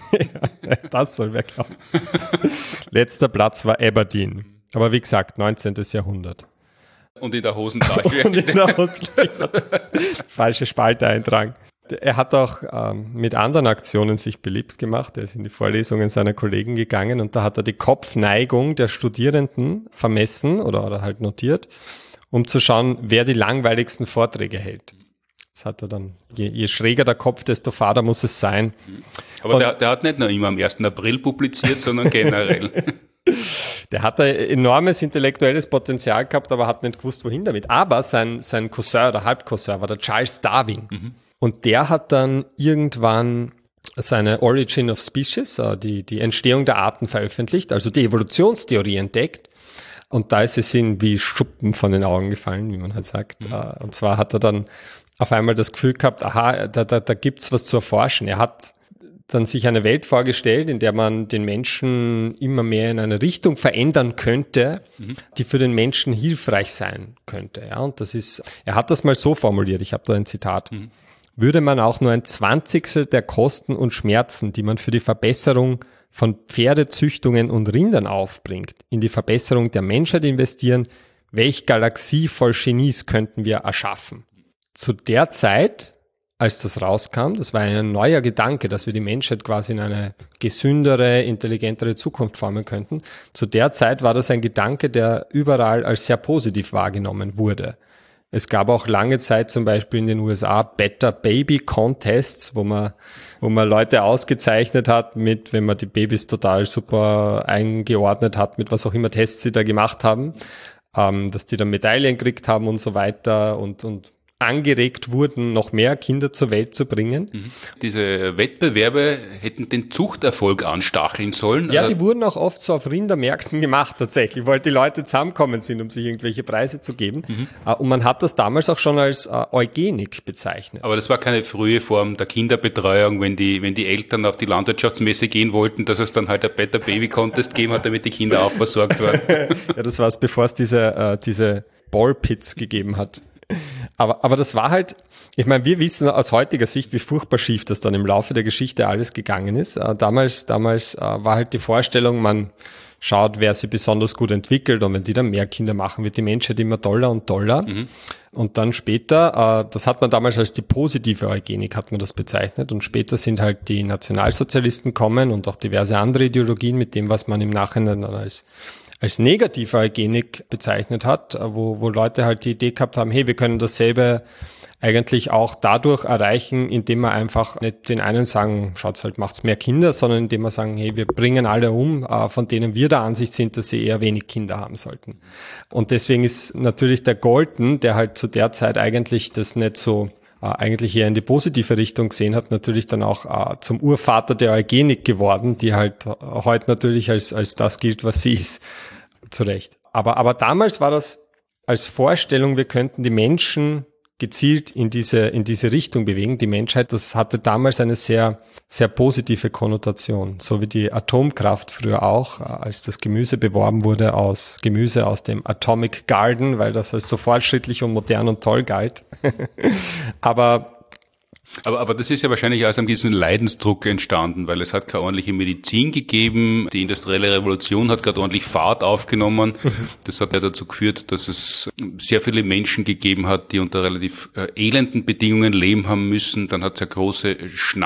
Das soll wer glauben. Letzter Platz war Aberdeen. Aber wie gesagt, neunzehnten Jahrhundert. Und in der Hosentasche. Und in der Hosentasche. Falsche Spalte eintragen. Er hat auch ähm, mit anderen Aktionen sich beliebt gemacht. Er ist in die Vorlesungen seiner Kollegen gegangen und da hat er die Kopfneigung der Studierenden vermessen oder, oder halt notiert, um zu schauen, wer die langweiligsten Vorträge hält. Das hat er dann, je, je schräger der Kopf, desto fader muss es sein. Aber der, der hat nicht nur immer am ersten April publiziert, sondern generell. Der hat ein enormes intellektuelles Potenzial gehabt, aber hat nicht gewusst, wohin damit. Aber sein, sein Cousin oder Halbcousin war der Charles Darwin. Mhm. Und der hat dann irgendwann seine Origin of Species, die, die Entstehung der Arten veröffentlicht, also die Evolutionstheorie entdeckt. Und da ist es ihm wie Schuppen von den Augen gefallen, wie man halt sagt. Mhm. Und zwar hat er dann auf einmal das Gefühl gehabt, aha, da, da, da gibt's was zu erforschen. Er hat dann sich eine Welt vorgestellt, in der man den Menschen immer mehr in eine Richtung verändern könnte, mhm. die für den Menschen hilfreich sein könnte. Ja, und das ist, er hat das mal so formuliert, ich habe da ein Zitat. Mhm. Würde man auch nur ein Zwanzigstel der Kosten und Schmerzen, die man für die Verbesserung von Pferdezüchtungen und Rindern aufbringt, in die Verbesserung der Menschheit investieren, welche Galaxie voll Genies könnten wir erschaffen? Zu der Zeit, als das rauskam, das war ein neuer Gedanke, dass wir die Menschheit quasi in eine gesündere, intelligentere Zukunft formen könnten. Zu der Zeit war das ein Gedanke, der überall als sehr positiv wahrgenommen wurde. Es gab auch lange Zeit zum Beispiel in den U S A Better Baby Contests, wo man, wo man Leute ausgezeichnet hat mit, wenn man die Babys total super eingeordnet hat, mit was auch immer Tests sie da gemacht haben, ähm, dass die dann Medaillen gekriegt haben und so weiter und, und angeregt wurden, noch mehr Kinder zur Welt zu bringen. Mhm. Diese Wettbewerbe hätten den Zuchterfolg anstacheln sollen. Ja, die wurden auch oft so auf Rindermärkten gemacht tatsächlich, weil die Leute zusammenkommen sind, um sich irgendwelche Preise zu geben. Mhm. Und man hat das damals auch schon als äh, Eugenik bezeichnet. Aber das war keine frühe Form der Kinderbetreuung, wenn die, wenn die Eltern auf die Landwirtschaftsmesse gehen wollten, dass es dann halt ein Better Baby Contest gegeben hat, damit die Kinder auch versorgt waren. Ja, das war es, bevor es diese, äh, diese Ballpits gegeben hat. Aber, aber das war halt, ich meine, wir wissen aus heutiger Sicht, wie furchtbar schief das dann im Laufe der Geschichte alles gegangen ist. Äh, damals, damals äh, war halt die Vorstellung, man schaut, wer sich besonders gut entwickelt, und wenn die dann mehr Kinder machen, wird die Menschheit immer toller und toller. Mhm. Und dann später, äh, das hat man damals als die positive Eugenik, hat man das bezeichnet, und später sind halt die Nationalsozialisten kommen und auch diverse andere Ideologien mit dem, was man im Nachhinein dann als als negative Eugenik bezeichnet hat, wo, wo Leute halt die Idee gehabt haben, hey, wir können dasselbe eigentlich auch dadurch erreichen, indem wir einfach nicht den einen sagen, schaut's halt, macht's mehr Kinder, sondern indem wir sagen, hey, wir bringen alle um, von denen wir der Ansicht sind, dass sie eher wenig Kinder haben sollten. Und deswegen ist natürlich der Galton, der halt zu der Zeit eigentlich das nicht so eigentlich eher in die positive Richtung gesehen hat, natürlich dann auch äh, zum Urvater der Eugenik geworden, die halt heute natürlich als als das gilt, was sie ist. Zu Recht. Aber aber damals war das als Vorstellung, wir könnten die Menschen gezielt in diese in diese Richtung bewegen. Die Menschheit, das hatte damals eine sehr sehr positive Konnotation, so wie die Atomkraft früher auch, als das Gemüse beworben wurde aus Gemüse aus dem Atomic Garden, weil das als so fortschrittlich und modern und toll galt. Aber Aber, aber das ist ja wahrscheinlich aus einem gewissen Leidensdruck entstanden, weil es hat keine ordentliche Medizin gegeben. Die industrielle Revolution hat gerade ordentlich Fahrt aufgenommen. Das hat ja dazu geführt, dass es sehr viele Menschen gegeben hat, die unter relativ äh, elenden Bedingungen leben haben müssen. Dann hat es ja große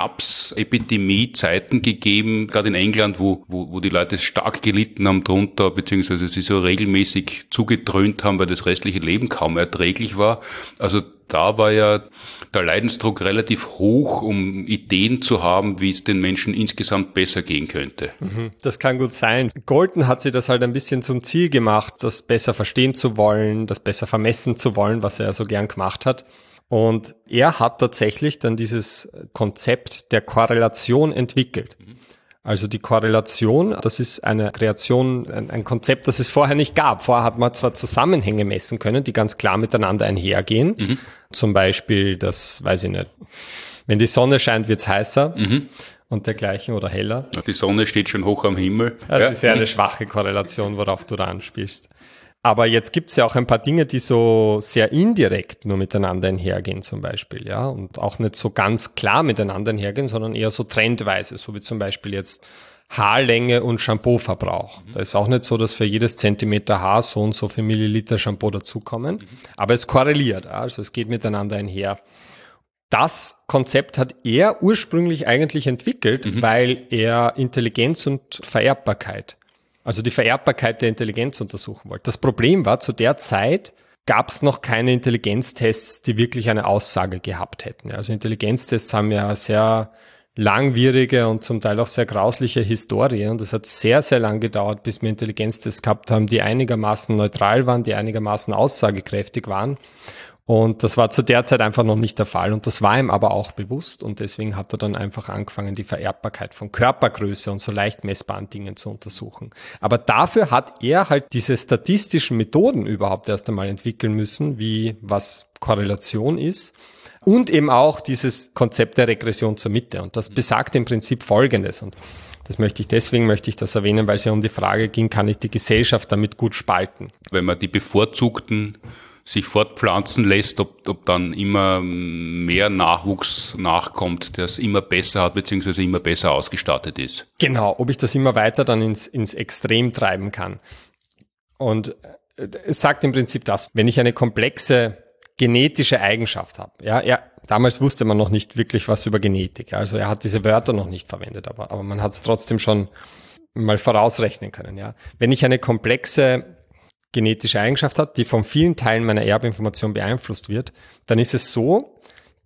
Schnaps-Epidemie-Zeiten gegeben, gerade in England, wo, wo, wo die Leute stark gelitten haben drunter, beziehungsweise sie so regelmäßig zugedröhnt haben, weil das restliche Leben kaum erträglich war. Also da war ja der Leidensdruck relativ hoch, um Ideen zu haben, wie es den Menschen insgesamt besser gehen könnte. Das kann gut sein. Galton hat sich das halt ein bisschen zum Ziel gemacht, das besser verstehen zu wollen, das besser vermessen zu wollen, was er ja so gern gemacht hat. Und er hat tatsächlich dann dieses Konzept der Korrelation entwickelt. Also die Korrelation, das ist eine Kreation, ein, ein Konzept, das es vorher nicht gab. Vorher hat man zwar Zusammenhänge messen können, die ganz klar miteinander einhergehen. Mhm. Zum Beispiel, das weiß ich nicht, wenn die Sonne scheint, wird's heißer mhm. und dergleichen oder heller. Die Sonne steht schon hoch am Himmel. Das ja. ist ja eine schwache Korrelation, worauf du da anspielst. Aber jetzt gibt's ja auch ein paar Dinge, die so sehr indirekt nur miteinander einhergehen zum Beispiel, ja, und auch nicht so ganz klar miteinander einhergehen, sondern eher so trendweise, so wie zum Beispiel jetzt Haarlänge und Shampooverbrauch. Mhm. Da ist auch nicht so, dass für jedes Zentimeter Haar so und so viel Milliliter Shampoo dazukommen, mhm. aber es korreliert, also es geht miteinander einher. Das Konzept hat er ursprünglich eigentlich entwickelt, mhm. weil er Intelligenz und Vererbbarkeit, also die Vererbbarkeit der Intelligenz untersuchen wollte. Das Problem war, zu der Zeit gab es noch keine Intelligenztests, die wirklich eine Aussage gehabt hätten. Also Intelligenztests haben ja sehr langwierige und zum Teil auch sehr grausliche Historie. Und es hat sehr, sehr lang gedauert, bis wir Intelligenztests gehabt haben, die einigermaßen neutral waren, die einigermaßen aussagekräftig waren. Und das war zu der Zeit einfach noch nicht der Fall. Und das war ihm aber auch bewusst. Und deswegen hat er dann einfach angefangen, die Vererbbarkeit von Körpergröße und so leicht messbaren Dingen zu untersuchen. Aber dafür hat er halt diese statistischen Methoden überhaupt erst einmal entwickeln müssen, wie was Korrelation ist. Und eben auch dieses Konzept der Regression zur Mitte. Und das besagt im Prinzip Folgendes. Und das möchte ich, deswegen möchte ich das erwähnen, weil es ja um die Frage ging, kann ich die Gesellschaft damit gut spalten? Wenn man die bevorzugten sich fortpflanzen lässt, ob, ob dann immer mehr Nachwuchs nachkommt, der es immer besser hat, beziehungsweise immer besser ausgestattet ist. Genau, ob ich das immer weiter dann ins, ins Extrem treiben kann. Und es sagt im Prinzip das, wenn ich eine komplexe genetische Eigenschaft habe, ja, ja, damals wusste man noch nicht wirklich was über Genetik, ja, also er hat diese Wörter noch nicht verwendet, aber, aber man hat es trotzdem schon mal vorausrechnen können, ja. Wenn ich eine komplexe genetische Eigenschaft hat, die von vielen Teilen meiner Erbinformation beeinflusst wird, dann ist es so,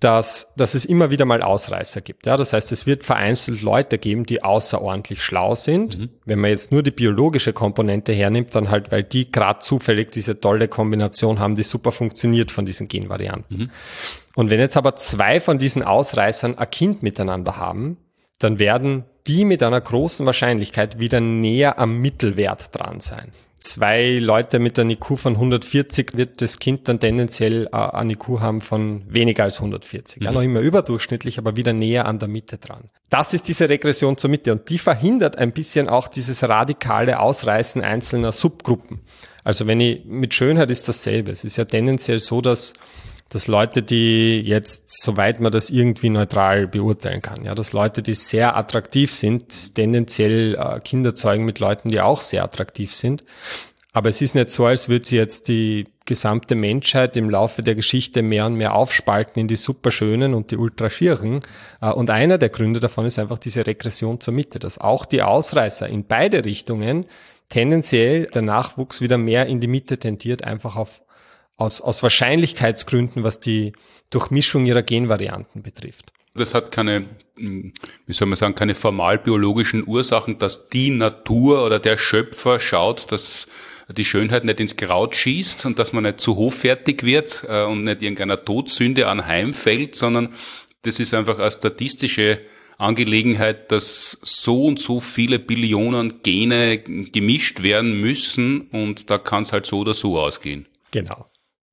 dass, dass es immer wieder mal Ausreißer gibt. Ja, das heißt, es wird vereinzelt Leute geben, die außerordentlich schlau sind. Mhm. Wenn man jetzt nur die biologische Komponente hernimmt, dann halt, weil die gerade zufällig diese tolle Kombination haben, die super funktioniert von diesen Genvarianten. Mhm. Und wenn jetzt aber zwei von diesen Ausreißern ein Kind miteinander haben, dann werden die mit einer großen Wahrscheinlichkeit wieder näher am Mittelwert dran sein. Zwei Leute mit einem I Q von hundertvierzig wird das Kind dann tendenziell äh, ein I Q haben von weniger als hundertvierzig. Mhm. Ja, noch immer überdurchschnittlich, aber wieder näher an der Mitte dran. Das ist diese Regression zur Mitte und die verhindert ein bisschen auch dieses radikale Ausreißen einzelner Subgruppen. Also wenn ich, mit Schönheit ist dasselbe. Es ist ja tendenziell so, dass dass Leute, die jetzt, soweit man das irgendwie neutral beurteilen kann, ja, dass Leute, die sehr attraktiv sind, tendenziell äh, Kinder zeugen mit Leuten, die auch sehr attraktiv sind. Aber es ist nicht so, als würde sie jetzt die gesamte Menschheit im Laufe der Geschichte mehr und mehr aufspalten in die Superschönen und die Ultraschieren. Äh, und einer der Gründe davon ist einfach diese Regression zur Mitte, dass auch die Ausreißer in beide Richtungen tendenziell der Nachwuchs wieder mehr in die Mitte tendiert, einfach auf Aus, aus Wahrscheinlichkeitsgründen, was die Durchmischung ihrer Genvarianten betrifft. Das hat keine, wie soll man sagen, keine formal biologischen Ursachen, dass die Natur oder der Schöpfer schaut, dass die Schönheit nicht ins Kraut schießt und dass man nicht zu hochfertig wird und nicht irgendeiner Todsünde anheimfällt, sondern das ist einfach eine statistische Angelegenheit, dass so und so viele Billionen Gene gemischt werden müssen und da kann es halt so oder so ausgehen. Genau.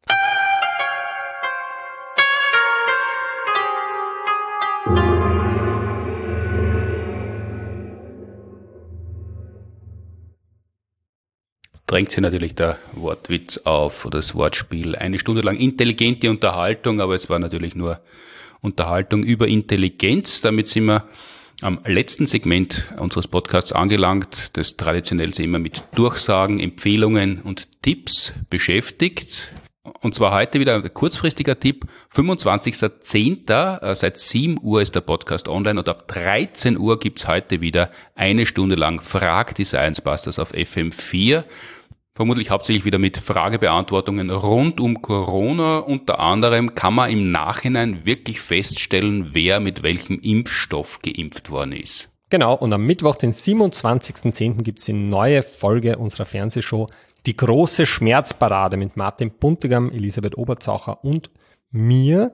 Drängt sich natürlich der Wortwitz auf oder das Wortspiel. Eine Stunde lang intelligente Unterhaltung, aber es war natürlich nur Unterhaltung über Intelligenz. Damit sind wir am letzten Segment unseres Podcasts angelangt, das traditionell sich immer mit Durchsagen, Empfehlungen und Tipps beschäftigt. Und zwar heute wieder ein kurzfristiger Tipp. fünfundzwanzigster zehnter Seit sieben Uhr ist der Podcast online und ab dreizehn Uhr gibt's heute wieder eine Stunde lang Frag die Science Busters auf F M vier. Vermutlich hauptsächlich wieder mit Fragebeantwortungen rund um Corona. Unter anderem kann man im Nachhinein wirklich feststellen, wer mit welchem Impfstoff geimpft worden ist. Genau, und am Mittwoch, den siebenundzwanzigsten zehnten gibt's die neue Folge unserer Fernsehshow Die große Schmerzparade mit Martin Puntigam, Elisabeth Oberzaucher und mir.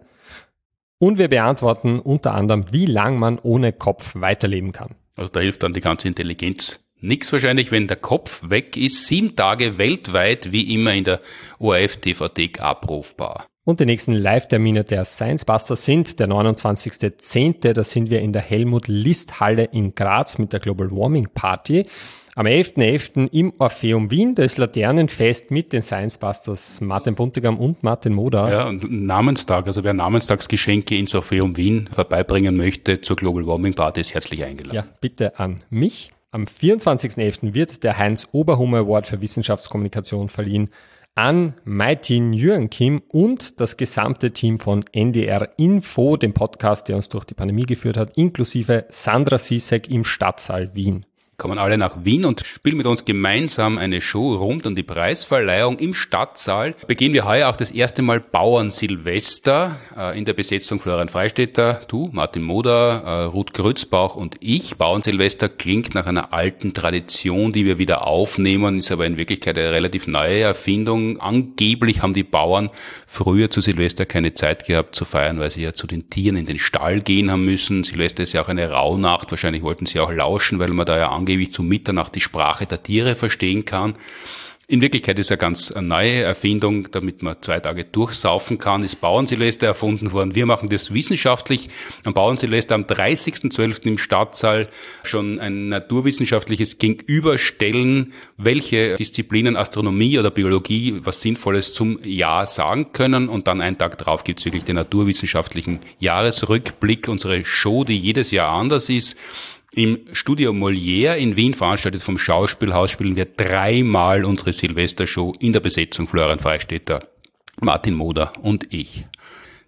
Und wir beantworten unter anderem, wie lang man ohne Kopf weiterleben kann. Also da hilft dann die ganze Intelligenz nix wahrscheinlich, wenn der Kopf weg ist. Sieben Tage weltweit, wie immer in der O R F T V-Thek abrufbar. Und die nächsten Live-Termine der Science Busters sind der neunundzwanzigster zehnte Da sind wir in der Helmut-List-Halle in Graz mit der Global Warming Party. Am elften elften im Orpheum Wien, das Laternenfest mit den Science Busters Martin Puntigam und Martin Moder. Ja, und Namenstag, also wer Namenstagsgeschenke ins Orpheum Wien vorbeibringen möchte zur Global Warming Party, ist herzlich eingeladen. Ja, bitte an mich. Am vierundzwanzigsten elften wird der Heinz Oberhummer Award für Wissenschaftskommunikation verliehen an Maitin Jürgen Kim und das gesamte Team von N D R Info, dem Podcast, der uns durch die Pandemie geführt hat, inklusive Sandra Sisek im Stadtsaal Wien. Kommen alle nach Wien und spielen mit uns gemeinsam eine Show rund um die Preisverleihung im Stadtsaal. Beginnen wir heuer auch das erste Mal Bauern-Silvester äh, in der Besetzung Florian Freistetter, du, Martin Moder, äh, Ruth Grützbauch und ich. Bauern-Silvester klingt nach einer alten Tradition, die wir wieder aufnehmen, ist aber in Wirklichkeit eine relativ neue Erfindung. Angeblich haben die Bauern früher zu Silvester keine Zeit gehabt zu feiern, weil sie ja zu den Tieren in den Stall gehen haben müssen. Silvester ist ja auch eine Rauhnacht, wahrscheinlich wollten sie auch lauschen, weil man da ja angeblich zu Mitternacht die Sprache der Tiere verstehen kann. In Wirklichkeit ist eine ganz eine neue Erfindung, damit man zwei Tage durchsaufen kann, ist Bauernsilvester erfunden worden. Wir machen das wissenschaftlich. Am Bauernsilvester am dreißigsten zwölften im Stadtsaal schon ein naturwissenschaftliches Gegenüberstellen, welche Disziplinen Astronomie oder Biologie was Sinnvolles zum Jahr sagen können. Und dann einen Tag drauf gibt es wirklich den naturwissenschaftlichen Jahresrückblick, unsere Show, die jedes Jahr anders ist. Im Studio Molière in Wien, veranstaltet vom Schauspielhaus, spielen wir dreimal unsere Silvestershow in der Besetzung Florian Freistetter, Martin Moder und ich.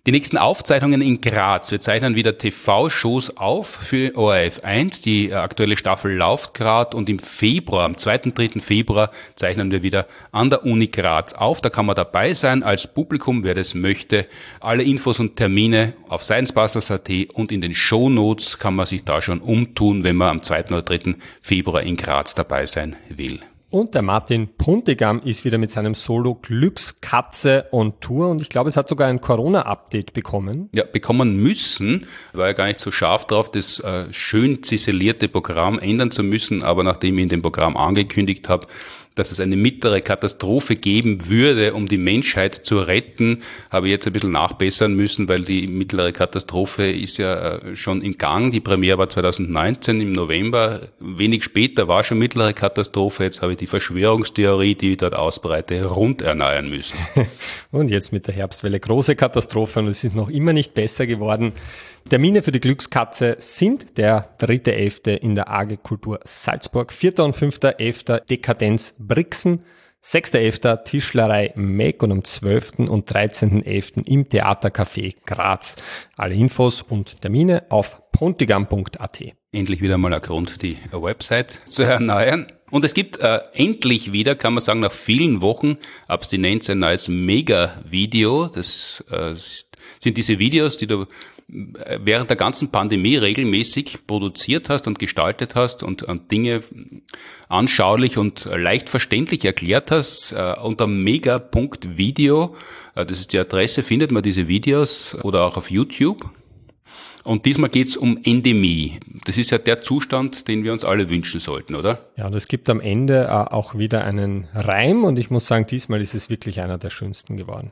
Die nächsten Aufzeichnungen in Graz. Wir zeichnen wieder T V-Shows auf für O R F eins. Die aktuelle Staffel läuft gerade und im Februar, am zweiten, dritten Februar, zeichnen wir wieder an der Uni Graz auf. Da kann man dabei sein als Publikum, wer das möchte. Alle Infos und Termine auf sciencebusters punkt at und in den Shownotes kann man sich da schon umtun, wenn man am zweiten oder dritten Februar in Graz dabei sein will. Und der Martin Puntigam ist wieder mit seinem Solo Glückskatze on Tour und ich glaube, es hat sogar ein Corona-Update bekommen. Ja, bekommen müssen. War ja gar nicht so scharf drauf, das äh, schön ziselierte Programm ändern zu müssen, aber nachdem ich in dem Programm angekündigt habe, dass es eine mittlere Katastrophe geben würde, um die Menschheit zu retten, habe ich jetzt ein bisschen nachbessern müssen, weil die mittlere Katastrophe ist ja schon in Gang. Die Premiere war zwanzig neunzehn im November. Wenig später war schon mittlere Katastrophe. Jetzt habe ich die Verschwörungstheorie, die ich dort ausbreite, rund erneuern müssen. Und jetzt mit der Herbstwelle große Katastrophe und es ist noch immer nicht besser geworden. Termine für die Glückskatze sind der dritte elfte in der A G Kultur Salzburg, vierter und fünfter elfter Dekadenz Brixen, sechster elfter Tischlerei Meck und am zwölften und dreizehnten elften im Theatercafé Graz. Alle Infos und Termine auf pontigam punkt at. Endlich wieder mal ein Grund, die Website zu erneuern. Und es gibt äh, endlich wieder, kann man sagen, nach vielen Wochen Abstinenz ein neues Mega-Video. Das äh, sind diese Videos, die du während der ganzen Pandemie regelmäßig produziert hast und gestaltet hast und, und Dinge anschaulich und leicht verständlich erklärt hast, äh, unter mega punkt video. Äh, das ist die Adresse, findet man diese Videos oder auch auf YouTube. Und diesmal geht's um Endemie. Das ist ja der Zustand, den wir uns alle wünschen sollten, oder? Ja, und es gibt am Ende äh, auch wieder einen Reim und ich muss sagen, diesmal ist es wirklich einer der schönsten geworden.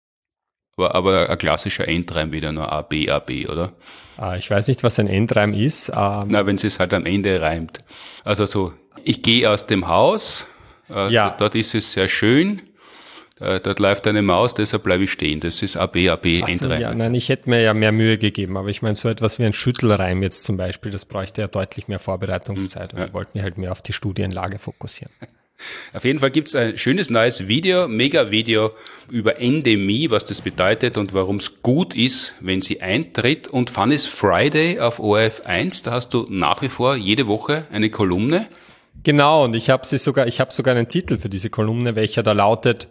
Aber, aber ein klassischer Endreim wieder, nur A, B, A, B, oder? Äh, ich weiß nicht, was ein Endreim ist. Ähm Na, wenn es halt am Ende reimt. Also so, ich gehe aus dem Haus, äh, ja. dort ist es sehr schön, äh, dort läuft eine Maus, deshalb bleibe ich stehen. Das ist A, B, A, B, Endreim. So, ja, nein, ich hätte mir ja mehr Mühe gegeben, aber ich meine, so etwas wie ein Schüttelreim jetzt zum Beispiel, das bräuchte ja deutlich mehr Vorbereitungszeit. Hm, ja. Und ich wollte mich halt mehr auf die Studienlage fokussieren. Auf jeden Fall gibt's ein schönes neues Video, Mega-Video über Endemie, was das bedeutet und warum es gut ist, wenn sie eintritt. Und Fun is Friday auf O R F eins, da hast du nach wie vor jede Woche eine Kolumne. Genau, und ich habe sie sogar, ich habe sogar einen Titel für diese Kolumne, welcher da lautet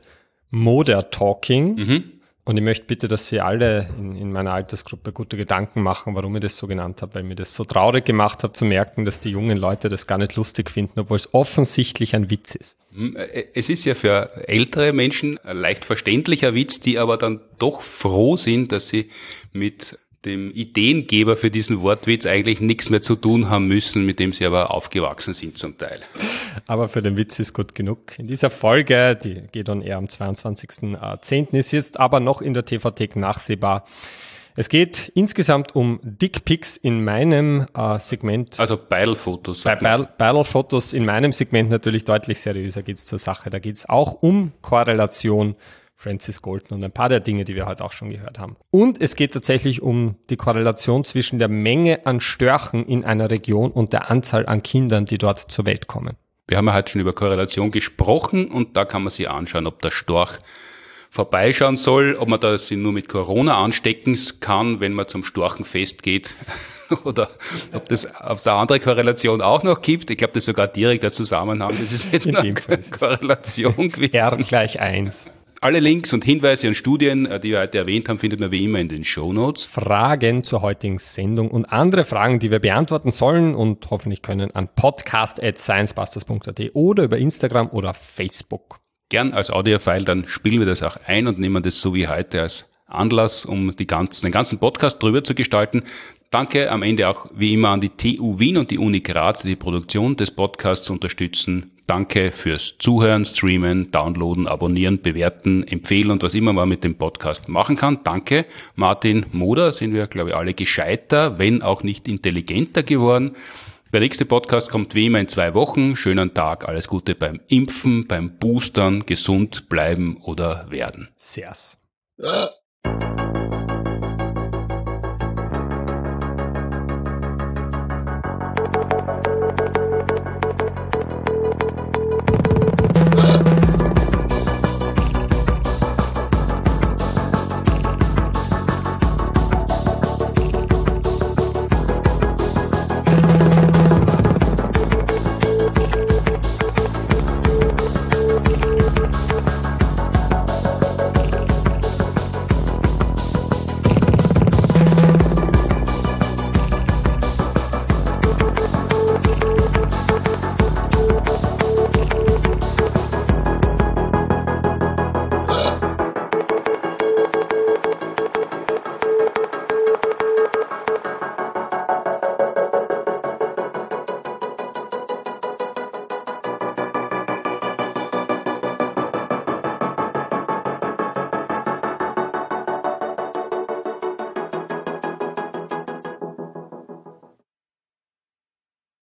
Moder Talking. Mhm. Und ich möchte bitte, dass Sie alle in, in meiner Altersgruppe gute Gedanken machen, warum ich das so genannt habe, weil mir das so traurig gemacht hat zu merken, dass die jungen Leute das gar nicht lustig finden, obwohl es offensichtlich ein Witz ist. Es ist ja für ältere Menschen ein leicht verständlicher Witz, die aber dann doch froh sind, dass sie mit dem Ideengeber für diesen Wortwitz eigentlich nichts mehr zu tun haben müssen, mit dem sie aber aufgewachsen sind zum Teil. Aber für den Witz ist gut genug. In dieser Folge, die geht dann eher am zweiundzwanzigsten zehnten, ist jetzt aber noch in der T V-Thek nachsehbar. Es geht insgesamt um Dickpics in meinem äh, Segment. Also Beidel-Fotos. Bei Beidel-Fotos in meinem Segment natürlich deutlich seriöser geht's zur Sache. Da geht's auch um Korrelation, Francis Galton und ein paar der Dinge, die wir heute auch schon gehört haben. Und es geht tatsächlich um die Korrelation zwischen der Menge an Störchen in einer Region und der Anzahl an Kindern, die dort zur Welt kommen. Wir haben ja heute schon über Korrelation gesprochen und da kann man sich anschauen, ob der Storch vorbeischauen soll, ob man das nur mit Corona anstecken kann, wenn man zum Storchenfest geht, oder ob das ob es eine andere Korrelation auch noch gibt. Ich glaube, das ist sogar direkt der Zusammenhang. Das ist nicht nur eine Korrelation gewesen. R gleich eins. Alle Links und Hinweise und Studien, die wir heute erwähnt haben, findet man wie immer in den Shownotes. Fragen zur heutigen Sendung und andere Fragen, die wir beantworten sollen und hoffentlich können, an podcast at sciencebusters punkt at oder über Instagram oder Facebook. Gern als Audiofile, dann spielen wir das auch ein und nehmen das so wie heute als Anlass, um die ganzen, den ganzen Podcast drüber zu gestalten. Danke am Ende auch wie immer an die T U Wien und die Uni Graz, die die Produktion des Podcasts unterstützen. Danke fürs Zuhören, Streamen, Downloaden, Abonnieren, Bewerten, Empfehlen und was immer man mit dem Podcast machen kann. Danke, Martin Moder, sind wir, glaube ich, alle gescheiter, wenn auch nicht intelligenter geworden. Der nächste Podcast kommt wie immer in zwei Wochen. Schönen Tag, alles Gute beim Impfen, beim Boostern, gesund bleiben oder werden. Servus.